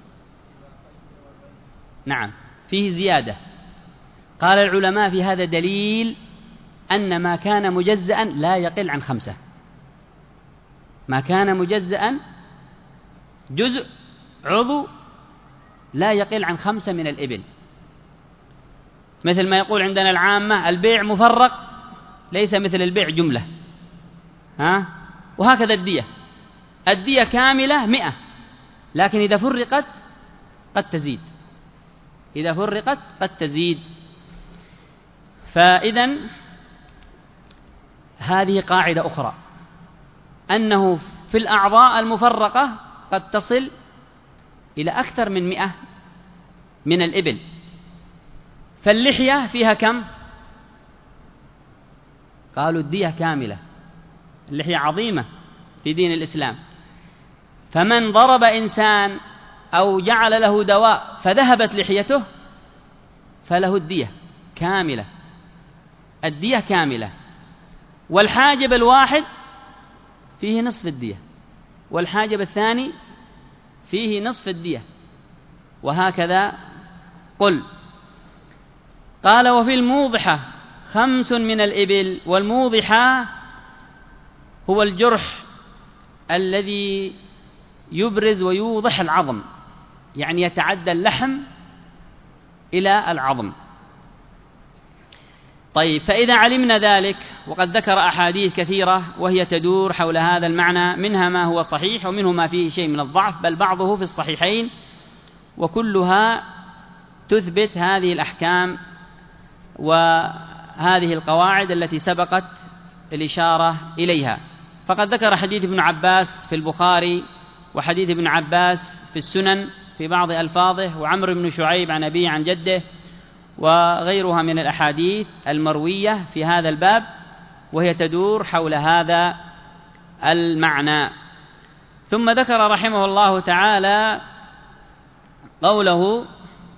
نعم، فيه زيادة. قال العلماء في هذا دليل أن ما كان مجزأ لا يقل عن خمسة، ما كان مجزأ جزء عضو لا يقل عن خمسة من الإبل. مثل ما يقول عندنا العامة البيع مفرق ليس مثل البيع جملة، ها؟ وهكذا الدية، الدية كاملة مئة، لكن إذا فرقت قد تزيد، إذا فرقت قد تزيد. فإذن هذه قاعدة أخرى، أنه في الأعضاء المفرقة قد تصل إلى أكثر من مئة من الإبل. فاللحية فيها كم؟ قالوا الدية كاملة، اللحية عظيمة في دين الإسلام. فمن ضرب إنسان أو جعل له دواء فذهبت لحيته فله الدية كاملة، الدية كاملة. والحاجب الواحد فيه نصف الدية، والحاجب الثاني فيه نصف الدية، وهكذا قل. قال وفي الموضحة خمس من الإبل. والموضحة هو الجرح الذي يبرز ويوضح العظم، يعني يتعدى اللحم إلى العظم. طيب، فإذا علمنا ذلك، وقد ذكر أحاديث كثيرة وهي تدور حول هذا المعنى، منها ما هو صحيح ومنه ما فيه شيء من الضعف، بل بعضه في الصحيحين، وكلها تثبت هذه الأحكام وهذه القواعد التي سبقت الإشارة إليها. فقد ذكر حديث ابن عباس في البخاري، وحديث ابن عباس في السنن في بعض ألفاظه، وعمر بن شعيب عن أبيه عن جده، وغيرها من الأحاديث المروية في هذا الباب، وهي تدور حول هذا المعنى. ثم ذكر رحمه الله تعالى قوله: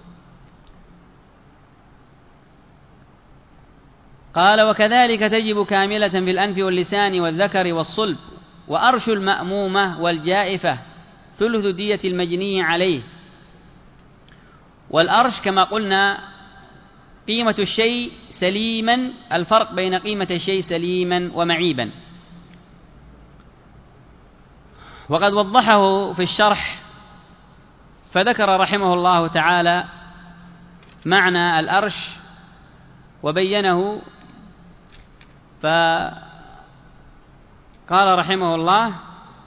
قال: وكذلك تجب كاملة في الأنف واللسان والذكر والصلب، وأرش المأمومة والجائفة ثلث دية المجني عليه. والأرش كما قلنا قيمة الشيء سليما، الفرق بين قيمة الشيء سليما ومعيبا. وقد وضحه في الشرح فذكر رحمه الله تعالى معنى الأرش وبينه، فقال رحمه الله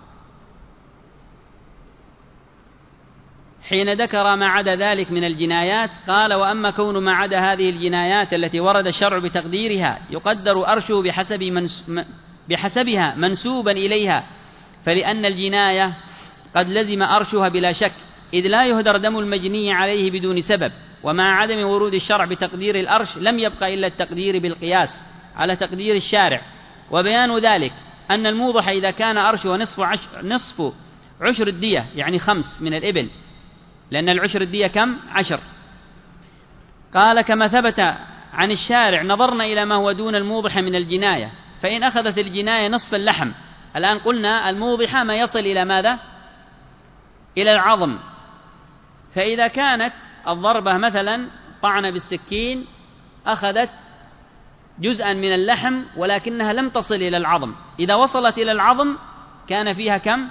حين ذكر ما عدا ذلك من الجنايات قال: وأما كون ما عدا هذه الجنايات التي ورد الشرع بتقديرها يقدر أرشه بحسب منس بحسبها منسوبا إليها، فلأن الجناية قد لزم أرشها بلا شك، إذ لا يهدر دم المجني عليه بدون سبب. ومع عدم ورود الشرع بتقدير الأرش لم يبقى إلا التقدير بالقياس على تقدير الشارع. وبيان ذلك أن الموضح إذا كان أرشه نصف عشر, نصف عشر الدية، يعني خمس من الإبل، لأن العشر الدية كم؟ عشر. قال: كما ثبت عن الشارع نظرنا إلى ما هو دون الموضح من الجناية، فإن أخذت الجناية نصف اللحم. الآن قلنا الموضحة ما يصل إلى ماذا؟ إلى العظم. فإذا كانت الضربة مثلا طعن بالسكين أخذت جزءا من اللحم ولكنها لم تصل إلى العظم، إذا وصلت إلى العظم كان فيها كم؟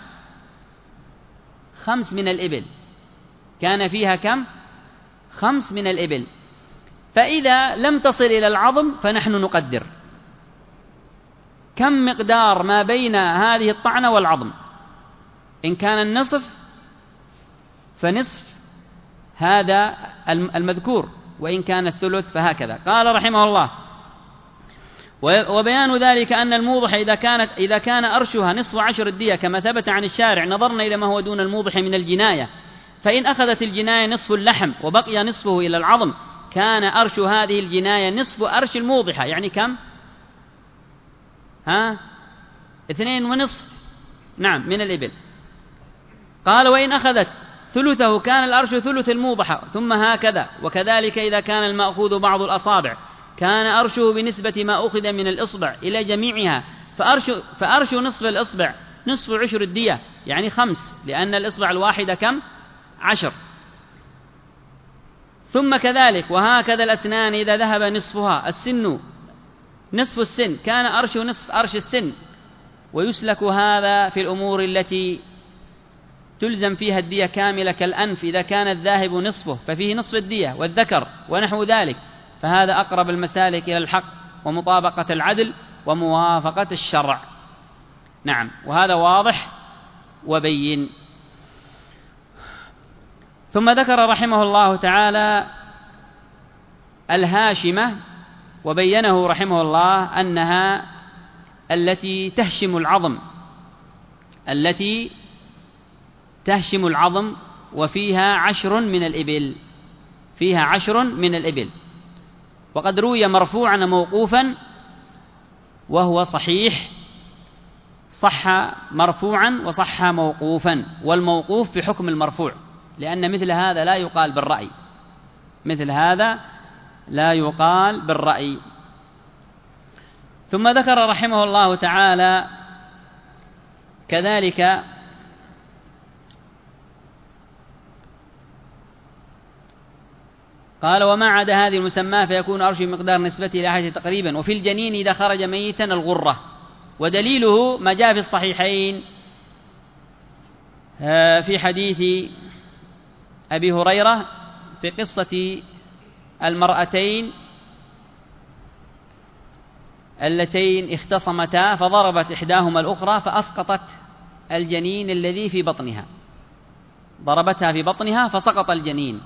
خمس من الإبل. كان فيها كم؟ خمس من الإبل. فإذا لم تصل إلى العظم فنحن نقدر كم مقدار ما بين هذه الطعنة والعظم. إن كان النصف فنصف هذا المذكور، وإن كان الثلث فهكذا. قال رحمه الله: وبيان ذلك أن الموضح إذا كانت إذا كان أرشها نصف عشر الدية كما ثبت عن الشارع نظرنا إلى ما هو دون الموضح من الجناية، فإن أخذت الجناية نصف اللحم وبقي نصفه إلى العظم كان أرش هذه الجناية نصف أرش الموضحة، يعني كم؟ ها؟ اثنين ونصف، نعم، من الإبل. قال: وإن أخذت ثلثه كان الأرش ثلث الموضحة، ثم هكذا. وكذلك إذا كان المأخوذ بعض الأصابع كان أرشه بنسبة ما أخذ من الإصبع إلى جميعها، فأرش, فأرش نصف الإصبع نصف عشر الدية، يعني خمس، لأن الإصبع الواحدة كم؟ عشر. ثم كذلك وهكذا الأسنان إذا ذهب نصفها، السن نصف السن كان أرش نصف أرش السن. ويسلك هذا في الأمور التي تلزم فيها الدية كاملة، كالأنف إذا كان الذاهب نصفه ففيه نصف الدية، والذكر ونحو ذلك، فهذا أقرب المسالك إلى الحق ومطابقة العدل وموافقة الشرع. نعم، وهذا واضح وبين. ثم ذكر رحمه الله تعالى الهاشمة، وبينه رحمه الله أنها التي تهشم العظم التي تهشم العظم وفيها عشر من الإبل فيها عشر من الإبل. وقد روي مرفوعا موقوفا وهو صحيح، صح مرفوعا وصح موقوفا، والموقوف بحكم المرفوع، لأن مثل هذا لا يقال بالرأي مثل هذا لا يقال بالرأي. ثم ذكر رحمه الله تعالى كذلك قال: وما عدا هذه المسمى فيكون أرش مقدار نسبته إلى حيث تقريبا. وفي الجنين إذا خرج ميتا الغرة، ودليله ما جاء في الصحيحين في حديث أبي هريرة في قصة المرأتين اللتين اختصمتا فضربت إحداهما الأخرى فأسقطت الجنين الذي في بطنها، ضربتها في بطنها فسقط الجنين،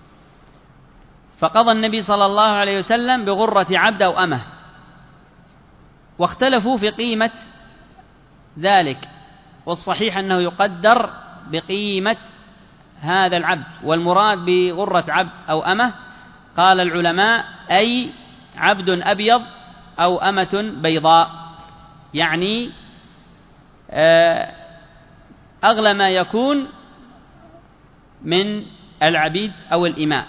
فقضى النبي صلى الله عليه وسلم بغرة عبد أو أمه. واختلفوا في قيمة ذلك، والصحيح أنه يقدر بقيمة هذا العبد، والمراد بغرة عبد أو أمه قال العلماء أي عبد أبيض أو أمة بيضاء، يعني أغلى ما يكون من العبيد أو الإماء.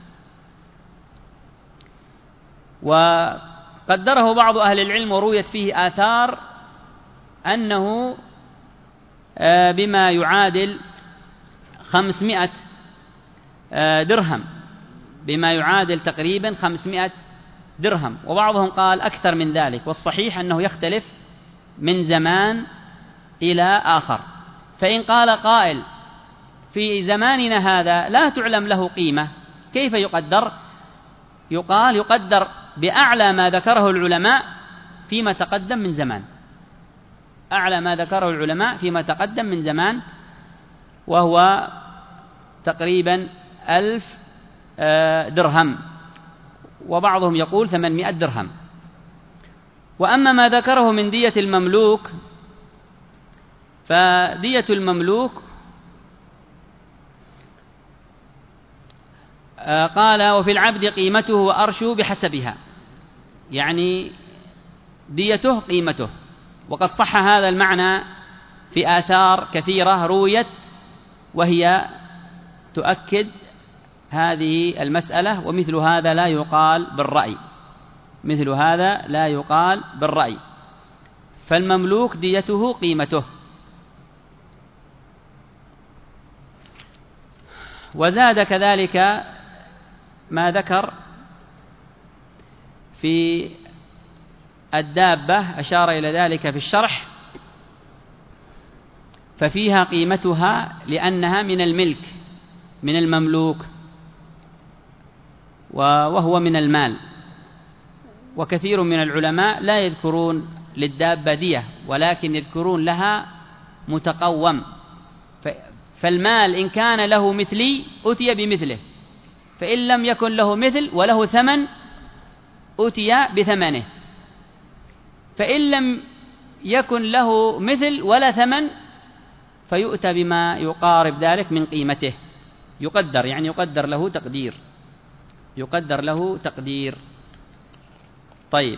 وقدره بعض أهل العلم ورويت فيه آثار أنه بما يعادل خمسمائة درهم، بما يعادل تقريبا خمسمائة درهم، وبعضهم قال أكثر من ذلك، والصحيح أنه يختلف من زمان إلى آخر. فإن قال قائل في زماننا هذا لا تعلم له قيمة، كيف يقدر؟ يقال يقدر بأعلى ما ذكره العلماء فيما تقدم من زمان، أعلى ما ذكره العلماء فيما تقدم من زمان، وهو تقريبا ألف درهم، وبعضهم يقول ثمانمائة درهم. وأما ما ذكره من دية المملوك، فدية المملوك قال وفي العبد قيمته وأرشه بحسبها، يعني ديته قيمته. وقد صح هذا المعنى في آثار كثيرة رويت وهي تؤكد هذه المسألة، ومثل هذا لا يقال بالرأي، مثل هذا لا يقال بالرأي، فالمملوك ديته قيمته. وزاد كذلك ما ذكر في الدابة، أشار إلى ذلك في الشرح، ففيها قيمتها لأنها من الملك، من المملوك، وهو من المال. وكثير من العلماء لا يذكرون للدابة دية، ولكن يذكرون لها متقوم، فالمال إن كان له مثلي أتي بمثله، فإن لم يكن له مثل وله ثمن أتي بثمنه، فإن لم يكن له مثل ولا ثمن فيؤتى بما يقارب ذلك من قيمته، يقدر، يعني يقدر له تقدير، يقدر له تقدير. طيب،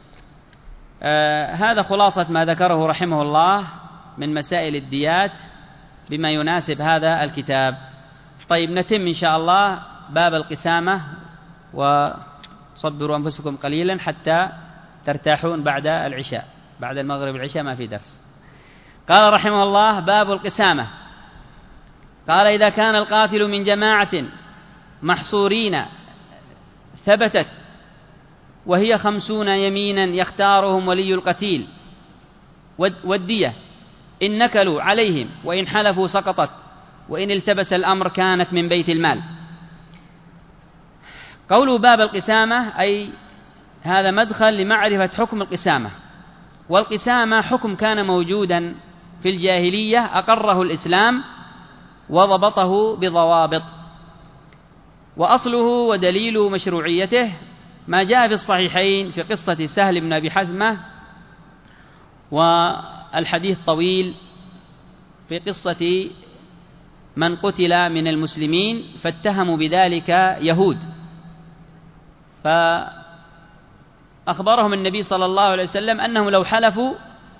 آه هذا خلاصة ما ذكره رحمه الله من مسائل الديات بما يناسب هذا الكتاب. طيب، نتم إن شاء الله باب القسامة، وصبروا أنفسكم قليلا حتى ترتاحون بعد العشاء، بعد المغرب العشاء ما في درس. قال رحمه الله: باب القسامة. قال: إذا كان القاتل من جماعة محصورين ثبتت وهي خمسون يمينا يختارهم ولي القتيل، والدية إن نكلوا عليهم، وإن حلفوا سقطت، وإن التبس الأمر كانت من بيت المال. قولوا باب القسامة أي هذا مدخل لمعرفة حكم القسامة. والقسامة حكم كان موجودا في الجاهلية أقره الإسلام وضبطه بضوابط، وأصله ودليل مشروعيته ما جاء في الصحيحين في قصة سهل بن أبي حثمة، والحديث طويل في قصة من قتل من المسلمين فاتهموا بذلك يهود، فأخبرهم النبي صلى الله عليه وسلم أنهم لو حلفوا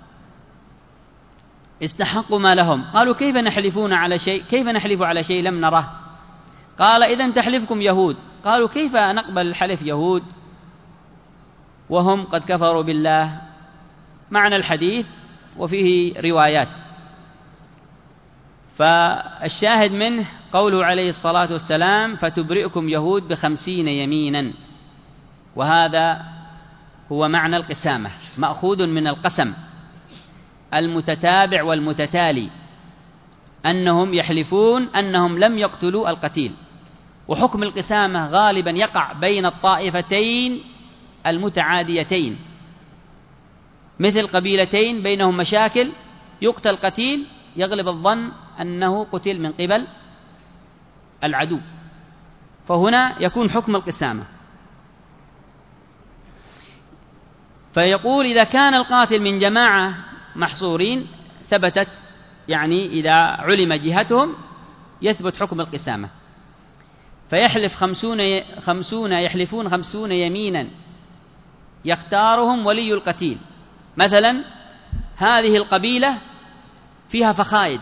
استحقوا ما لهم. قالوا: كيف نحلفون على شيء كيف نحلف على شيء لم نره؟ قال: إذن تحلفكم يهود. قالوا: كيف نقبل الحلف يهود وهم قد كفروا بالله؟ معنى الحديث وفيه روايات، فالشاهد منه قوله عليه الصلاة والسلام: فتبرئكم يهود بخمسين يمينا، وهذا هو معنى القسامة، مأخوذ من القسم المتتابع والمتتالي، أنهم يحلفون أنهم لم يقتلوا القتيل. وحكم القسامة غالبا يقع بين الطائفتين المتعاديتين، مثل قبيلتين بينهم مشاكل، يقتل قتيل، يغلب الظن أنه قتل من قبل العدو، فهنا يكون حكم القسامة. فيقول: إذا كان القاتل من جماعة محصورين ثبتت، يعني إذا علم جهتهم يثبت حكم القسامة. فيحلف خمسون, خمسون يحلفون خمسون يمينا يختارهم ولي القتيل. مثلا هذه القبيلة فيها فخائد،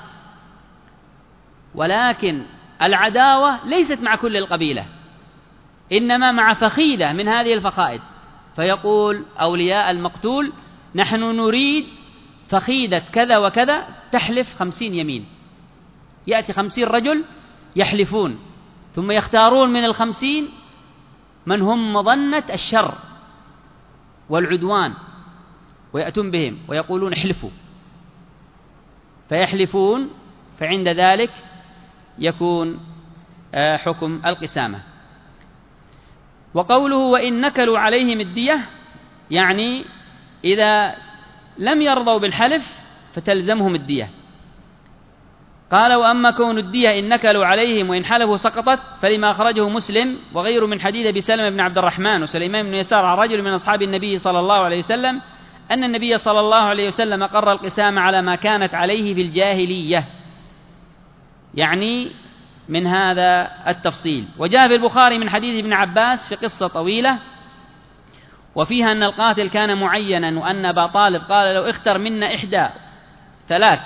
ولكن العداوة ليست مع كل القبيلة، إنما مع فخيدة من هذه الفخائد، فيقول أولياء المقتول: نحن نريد فخيدة كذا وكذا تحلف خمسين يمين. يأتي خمسين رجل يحلفون، ثم يختارون من الخمسين من هم مظنة الشر والعدوان، ويأتون بهم ويقولون: احلفوا. فيحلفون، فعند ذلك يكون حكم القسامة. وقوله وإن نكلوا عليهم الدية يعني إذا لم يرضوا بالحلف فتلزمهم الدية. قال وأما كون الدية إن نكلوا عليهم وإن حلفوا سقطت فلما أخرجه مسلم وغيره من حديث أبي سلمة بن عبد الرحمن وسليمان بن يسار عن رجل من أصحاب النبي صلى الله عليه وسلم أن النبي صلى الله عليه وسلم أقر القسامة على ما كانت عليه في الجاهلية، يعني من هذا التفصيل. وجاء في البخاري من حديث ابن عباس في قصة طويلة وفيها أن القاتل كان معينا وأن أبا طالب قال لو اختر منا إحدى ثلاث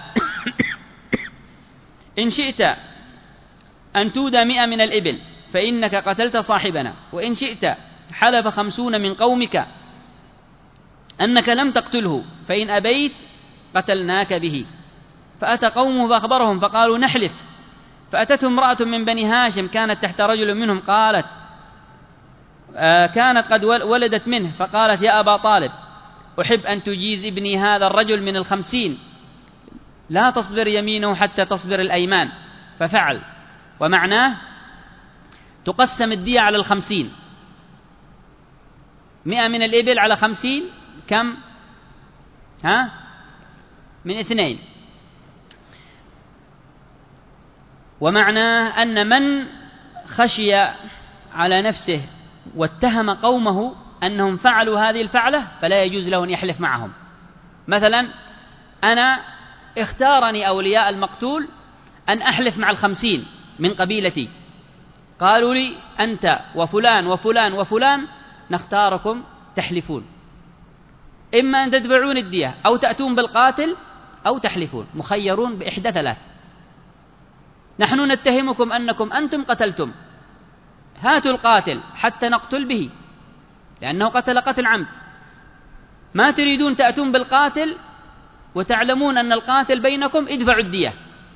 إن شئت أن تودى مئة من الإبل فإنك قتلت صاحبنا، وإن شئت حلف خمسون من قومك أنك لم تقتله فإن أبيت قتلناك به. فأتى قومه فأخبرهم فقالوا نحلف. فأتته امرأة من بني هاشم كانت تحت رجل منهم قالت آه كانت قد ولدت منه فقالت يا أبا طالب أحب أن تجيز ابني هذا الرجل من الخمسين، لا تصبر يمينه حتى تصبر الأيمان. ففعل، ومعناه تقسم الدية على الخمسين، مئة من الإبل على خمسين كم؟ ها؟ من اثنين. ومعناه أن من خشي على نفسه واتهم قومه أنهم فعلوا هذه الفعلة فلا يجوز له أن يحلف معهم. مثلا أنا اختارني أولياء المقتول أن أحلف مع الخمسين من قبيلتي، قالوا لي أنت وفلان وفلان وفلان نختاركم تحلفون، إما أن تدفعون الدية أو تأتون بالقاتل أو تحلفون، مخيرون بإحدى ثلاث. نحن نتهمكم أنكم أنتم قتلتم، هاتوا القاتل حتى نقتل به لأنه قتل قتل عمد. ما تريدون تأتون بالقاتل وتعلمون أن القاتل بينكم ادفعوا الدية،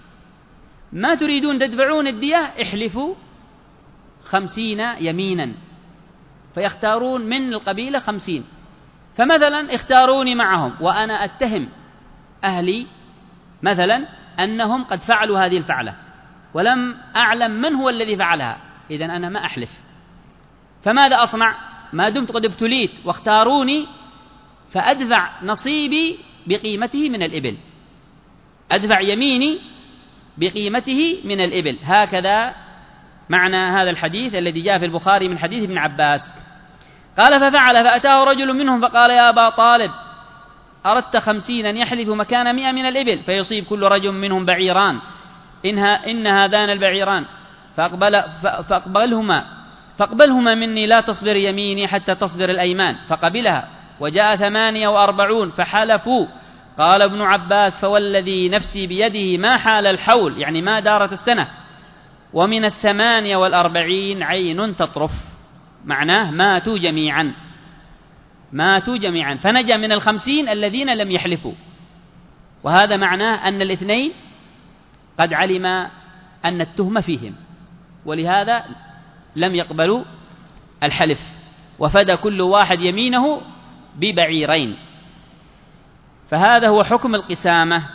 ما تريدون تدفعون الدية احلفوا خمسين يمينا، فيختارون من القبيلة خمسين. فمثلا اختاروني معهم وأنا أتهم أهلي مثلا أنهم قد فعلوا هذه الفعلة ولم أعلم من هو الذي فعلها، إذن أنا ما أحلف. فماذا أصنع؟ ما دمت قد ابتليت واختاروني فأدفع نصيبي بقيمته من الإبل، أدفع يميني بقيمته من الإبل. هكذا معنى هذا الحديث الذي جاء في البخاري من حديث ابن عباس. قال ففعل فأتاه رجل منهم فقال يا أبا طالب أردت خمسينا يحلف مكان مئة من الإبل فيصيب كل رجل منهم بعيران إنها إن هذان البعيران فأقبل فأقبلهما فاقبلهما مني لا تصبر يميني حتى تصبر الأيمان. فقبلها. وجاء ثمانية وأربعون فحلفوا. قال ابن عباس فوالذي نفسي بيده ما حال الحول، يعني ما دارت السنة، ومن الثمانية والأربعين عين تطرف، معناه ماتوا جميعا ماتوا جميعا فنجا من الخمسين الذين لم يحلفوا. وهذا معناه أن الاثنين قد علم أن التهمة فيهم ولهذا لم يقبلوا الحلف، وفدى كل واحد يمينه ببعيرين. فهذا هو حكم القسامة.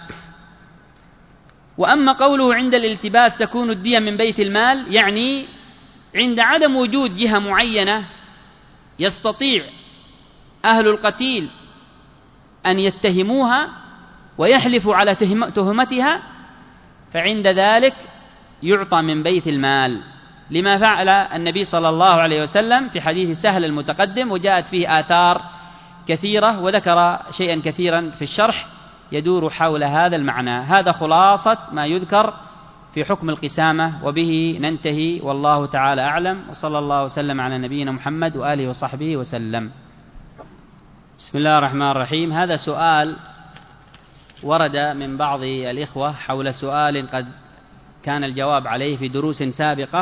وأما قوله عند الالتباس تكون الدية من بيت المال، يعني عند عدم وجود جهة معينة يستطيع أهل القتيل أن يتهموها ويحلفوا على تهمتها، فعند ذلك يعطى من بيت المال لما فعل النبي صلى الله عليه وسلم في حديث سهل المتقدم، وجاءت فيه آثار كثيرة وذكر شيئا كثيرا في الشرح يدور حول هذا المعنى. هذا خلاصة ما يذكر في حكم القسامة، وبه ننتهي والله تعالى أعلم، وصلى الله وسلم على نبينا محمد وآله وصحبه وسلم. بسم الله الرحمن الرحيم. هذا سؤال ورد من بعض الإخوة حول سؤال قد كان الجواب عليه في دروس سابقة،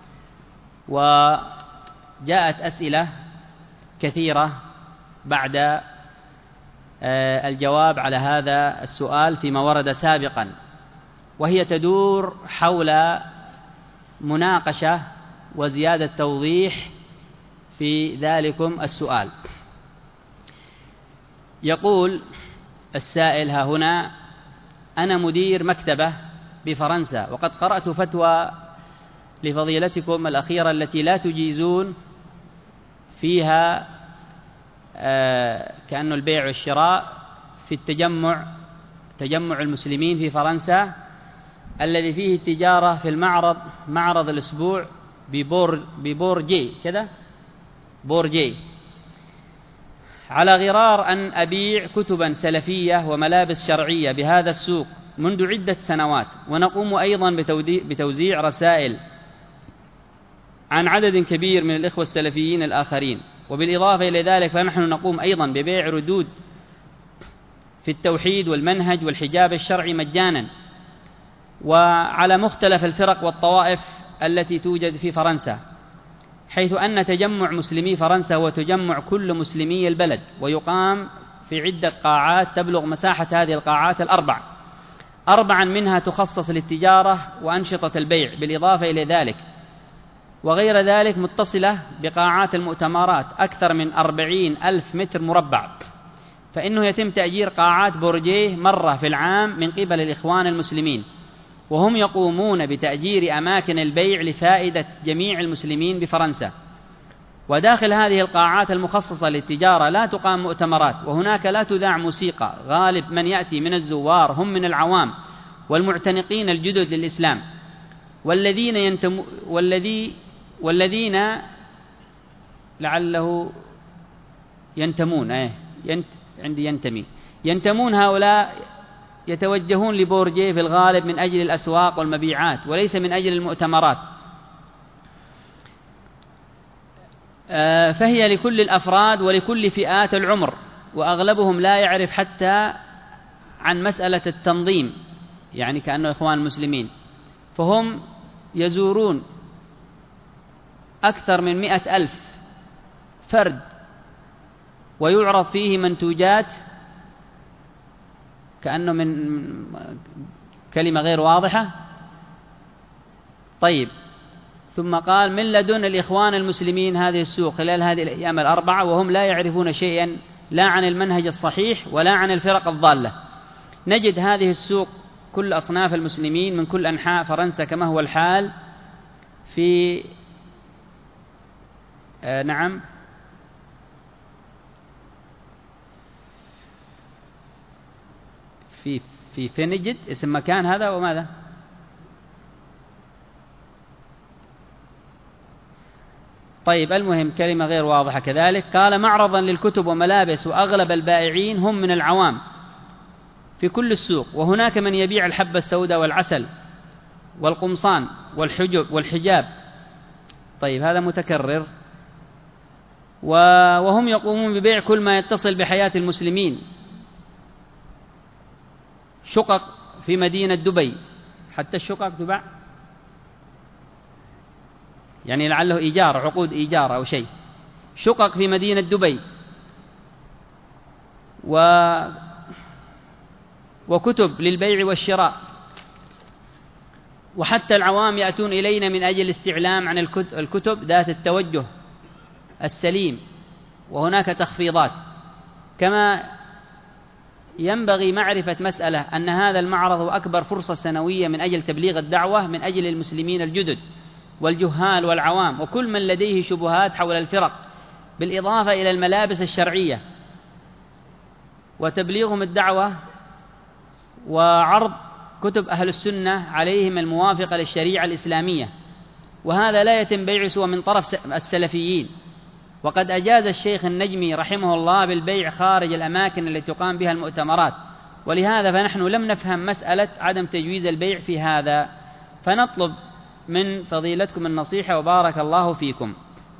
وجاءت أسئلة كثيرة بعد الجواب على هذا السؤال فيما ورد سابقا، وهي تدور حول مناقشة وزيادة توضيح في ذلكم السؤال. يقول السائل ها هنا: أنا مدير مكتبة بفرنسا، وقد قرأت فتوى لفضيلتكم الأخيرة التي لا تجيزون فيها آه كأنه البيع والشراء في التجمع، تجمع المسلمين في فرنسا الذي فيه التجارة في المعرض، معرض الأسبوع ببور ببورجي كذا بورجي، على غرار أن أبيع كتبا سلفية وملابس شرعية بهذا السوق منذ عدة سنوات، ونقوم أيضا بتوزيع رسائل عن عدد كبير من الإخوة السلفيين الآخرين. وبالإضافة إلى ذلك فنحن نقوم أيضا ببيع ردود في التوحيد والمنهج والحجاب الشرعي مجانا، وعلى مختلف الفرق والطوائف التي توجد في فرنسا، حيث أن تجمع مسلمي فرنسا هو تجمع كل مسلمي البلد، ويقام في عدة قاعات تبلغ مساحة هذه القاعات الأربع، أربعا منها تخصص للتجارة وأنشطة البيع، بالإضافة إلى ذلك وغير ذلك متصلة بقاعات المؤتمرات أكثر من أربعين ألف متر مربع، فإنه يتم تأجير قاعات بورجيه مرة في العام من قبل الإخوان المسلمين، وهم يقومون بتأجير أماكن البيع لفائدة جميع المسلمين بفرنسا. وداخل هذه القاعات المخصصة للتجارة لا تقام مؤتمرات، وهناك لا تذاع موسيقى، غالب من يأتي من الزوار هم من العوام والمعتنقين الجدد للإسلام، والذين ينتم والذي والذين لعله ينتمون ايه ينت عندي ينتمي ينتمون هؤلاء يتوجهون لبورجيه في الغالب من أجل الأسواق والمبيعات وليس من أجل المؤتمرات، فهي لكل الأفراد ولكل فئات العمر، وأغلبهم لا يعرف حتى عن مسألة التنظيم، يعني كأنه إخوان المسلمين، فهم يزورون أكثر من مئة ألف فرد، ويعرض فيه منتوجات كأنه من كلمة غير واضحة. طيب، ثم قال من لدن الإخوان المسلمين هذه السوق خلال هذه الأيام الأربعة، وهم لا يعرفون شيئا لا عن المنهج الصحيح ولا عن الفرق الضالة. نجد هذه السوق كل أصناف المسلمين من كل أنحاء فرنسا، كما هو الحال في آه نعم في في فينيجد اسم مكان هذا، وماذا طيب المهم كلمة غير واضحة كذلك. قال معرضا للكتب وملابس، وأغلب البائعين هم من العوام في كل السوق، وهناك من يبيع الحبة السوداء والعسل والقمصان والحجب والحجاب. طيب هذا متكرر. وهم يقومون ببيع كل ما يتصل بحياة المسلمين، شقق في مدينة دبي، حتى الشقق تباع، يعني لعله إيجار، عقود إيجار أو شيء، شقق في مدينة دبي، و وكتب للبيع والشراء، وحتى العوام يأتون إلينا من أجل الاستعلام عن الكتب ذات التوجه السليم، وهناك تخفيضات. كما ينبغي معرفة مسألة أن هذا المعرض هو أكبر فرصة سنوية من أجل تبليغ الدعوة من أجل المسلمين الجدد والجهال والعوام وكل من لديه شبهات حول الفرق، بالإضافة إلى الملابس الشرعية، وتبليغهم الدعوة وعرض كتب أهل السنة عليهم الموافقة للشريعة الإسلامية، وهذا لا يتم بيع سوى من طرف السلفيين. وقد أجاز الشيخ النجمي رحمه الله بالبيع خارج الأماكن التي تقام بها المؤتمرات، ولهذا فنحن لم نفهم مسألة عدم تجويز البيع في هذا، فنطلب من فضيلتكم النصيحة وبارك الله فيكم.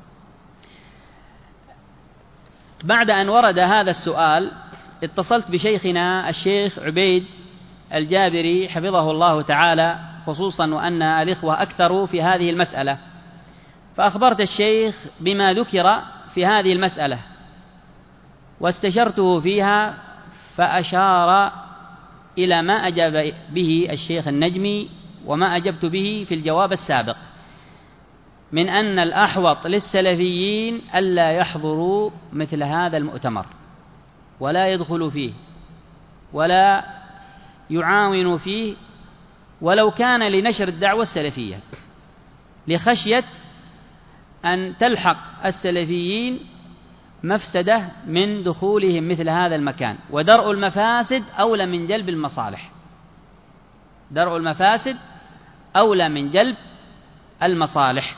بعد أن ورد هذا السؤال اتصلت بشيخنا الشيخ عبيد الجابري حفظه الله تعالى، خصوصا وأن الإخوة أكثروا في هذه المسألة، فأخبرت الشيخ بما ذكر في هذه المسألة واستشرته فيها، فأشار إلى ما أجاب به الشيخ النجمي وما أجبت به في الجواب السابق، من أن الأحوط للسلفيين ألا يحضروا مثل هذا المؤتمر ولا يدخلوا فيه ولا يعاونوا فيه ولو كان لنشر الدعوة السلفية، لخشية أن تلحق السلفيين مفسدة من دخولهم مثل هذا المكان، ودرء المفاسد أولى من جلب المصالح. درء المفاسد أولى من جلب المصالح.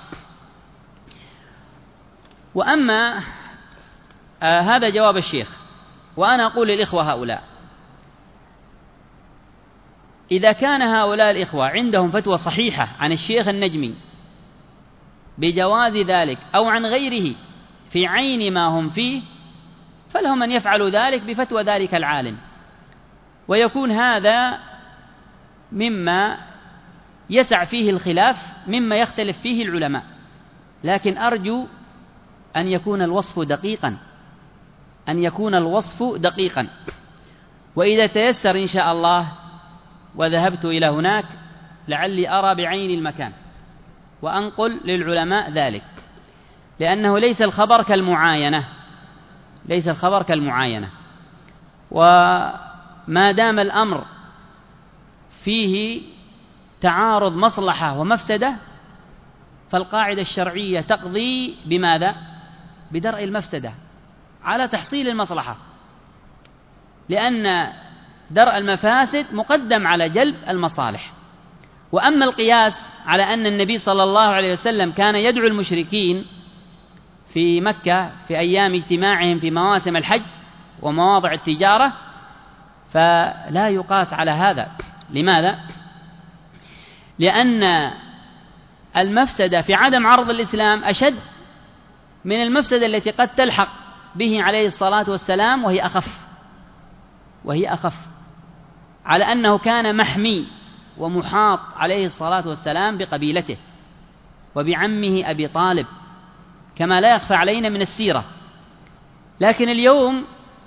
وأما آه هذا جواب الشيخ. وأنا أقول للإخوة هؤلاء: إذا كان هؤلاء الإخوة عندهم فتوى صحيحة عن الشيخ النجمي بجواز ذلك أو عن غيره في عين ما هم فيه، فلهم أن يفعلوا ذلك بفتوى ذلك العالم، ويكون هذا مما يسع فيه الخلاف، مما يختلف فيه العلماء. لكن أرجو أن يكون الوصف دقيقا، أن يكون الوصف دقيقا. وإذا تيسر إن شاء الله وذهبت إلى هناك لعلي أرى بعين المكان وأنقل للعلماء ذلك، لأنه ليس الخبر كالمعاينة، ليس الخبر كالمعاينة. وما دام الأمر فيه تعارض مصلحة ومفسدة، فالقاعدة الشرعية تقضي بماذا؟ بدرء المفسدة على تحصيل المصلحة، لأن درء المفاسد مقدم على جلب المصالح. وأما القياس على أن النبي صلى الله عليه وسلم كان يدعو المشركين في مكة في أيام اجتماعهم في مواسم الحج ومواضع التجارة، فلا يقاس على هذا. لماذا؟ لأن المفسدة في عدم عرض الإسلام أشد من المفسدة التي قد تلحق به عليه الصلاة والسلام، وهي أخف وهي أخف على أنه كان محمي ومحاط عليه الصلاة والسلام بقبيلته وبعمه أبي طالب، كما لا يخفى علينا من السيرة. لكن اليوم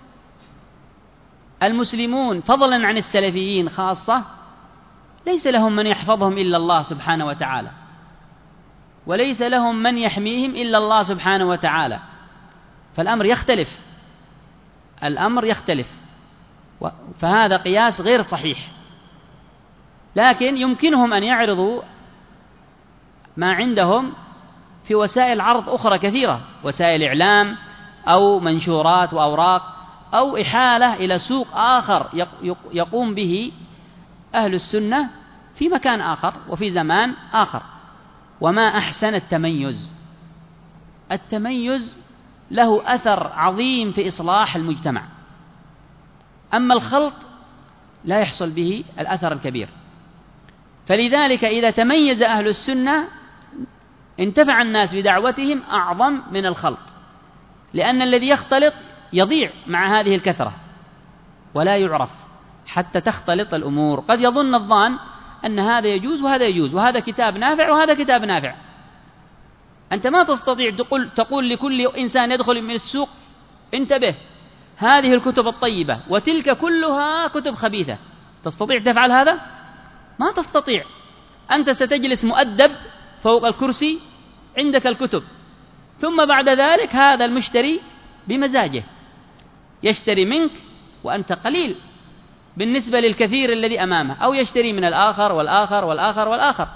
المسلمون فضلا عن السلفيين خاصة ليس لهم من يحفظهم إلا الله سبحانه وتعالى، وليس لهم من يحميهم إلا الله سبحانه وتعالى. فالأمر يختلف، الأمر يختلف، فهذا قياس غير صحيح. لكن يمكنهم أن يعرضوا ما عندهم في وسائل عرض أخرى كثيرة، وسائل إعلام أو منشورات وأوراق أو إحالة إلى سوق آخر يقوم به أهل السنة في مكان آخر وفي زمان آخر. وما أحسن التميز، التميز له أثر عظيم في إصلاح المجتمع، أما الخلط لا يحصل به الأثر الكبير. فلذلك إذا تميز أهل السنة انتفع الناس بدعوتهم أعظم من الخلط، لأن الذي يختلط يضيع مع هذه الكثرة ولا يعرف حتى تختلط الأمور. قد يظن الظان أن هذا يجوز وهذا يجوز، وهذا كتاب نافع وهذا كتاب نافع. أنت ما تستطيع تقول, تقول لكل إنسان يدخل من السوق: انتبه، هذه الكتب الطيبة وتلك كلها كتب خبيثة. تستطيع تفعل هذا؟ ما تستطيع. أنت ستجلس مؤدب فوق الكرسي، عندك الكتب، ثم بعد ذلك هذا المشتري بمزاجه يشتري منك وأنت قليل بالنسبة للكثير الذي أمامه، أو يشتري من الآخر والآخر والآخر والآخر.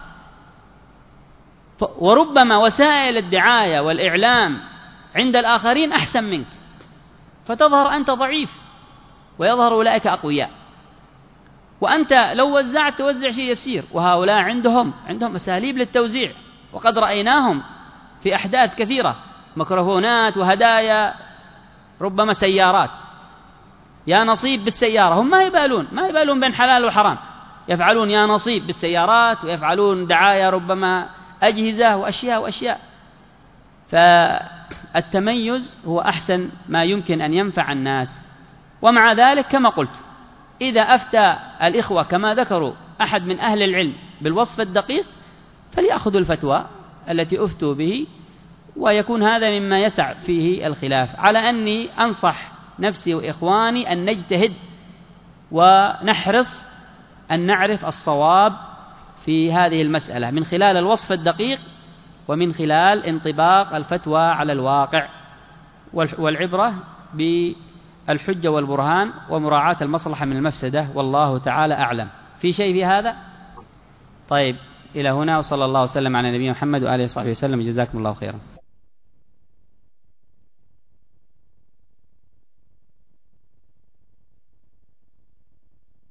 وربما وسائل الدعاية والإعلام عند الآخرين أحسن منك، فتظهر أنت ضعيف ويظهر أولئك أقوياء. وأنت لو وزعت توزع شيء يسير، وهؤلاء عندهم عندهم أساليب للتوزيع، وقد رأيناهم في أحداث كثيرة، ميكروفونات وهدايا، ربما سيارات، يا نصيب بالسيارة. هم ما يبالون ما يبالون بين حلال وحرام، يفعلون يا نصيب بالسيارات، ويفعلون دعاية ربما أجهزة وأشياء وأشياء. فالتميز هو أحسن ما يمكن أن ينفع الناس. ومع ذلك كما قلت، إذا أفتى الإخوة كما ذكروا أحد من أهل العلم بالوصف الدقيق، فليأخذوا الفتوى التي أفتوا به، ويكون هذا مما يسع فيه الخلاف. على أني أنصح نفسي وإخواني أن نجتهد ونحرص أن نعرف الصواب في هذه المسألة من خلال الوصف الدقيق ومن خلال انطباق الفتوى على الواقع، والعبرة بالحجة والبرهان ومراعاة المصلحة من المفسدة. والله تعالى أعلم. في شيء في هذا؟ طيب، إلى هنا، وصلى الله وسلم على نبينا محمد وآله وصحبه وسلم. جزاكم الله خيرا.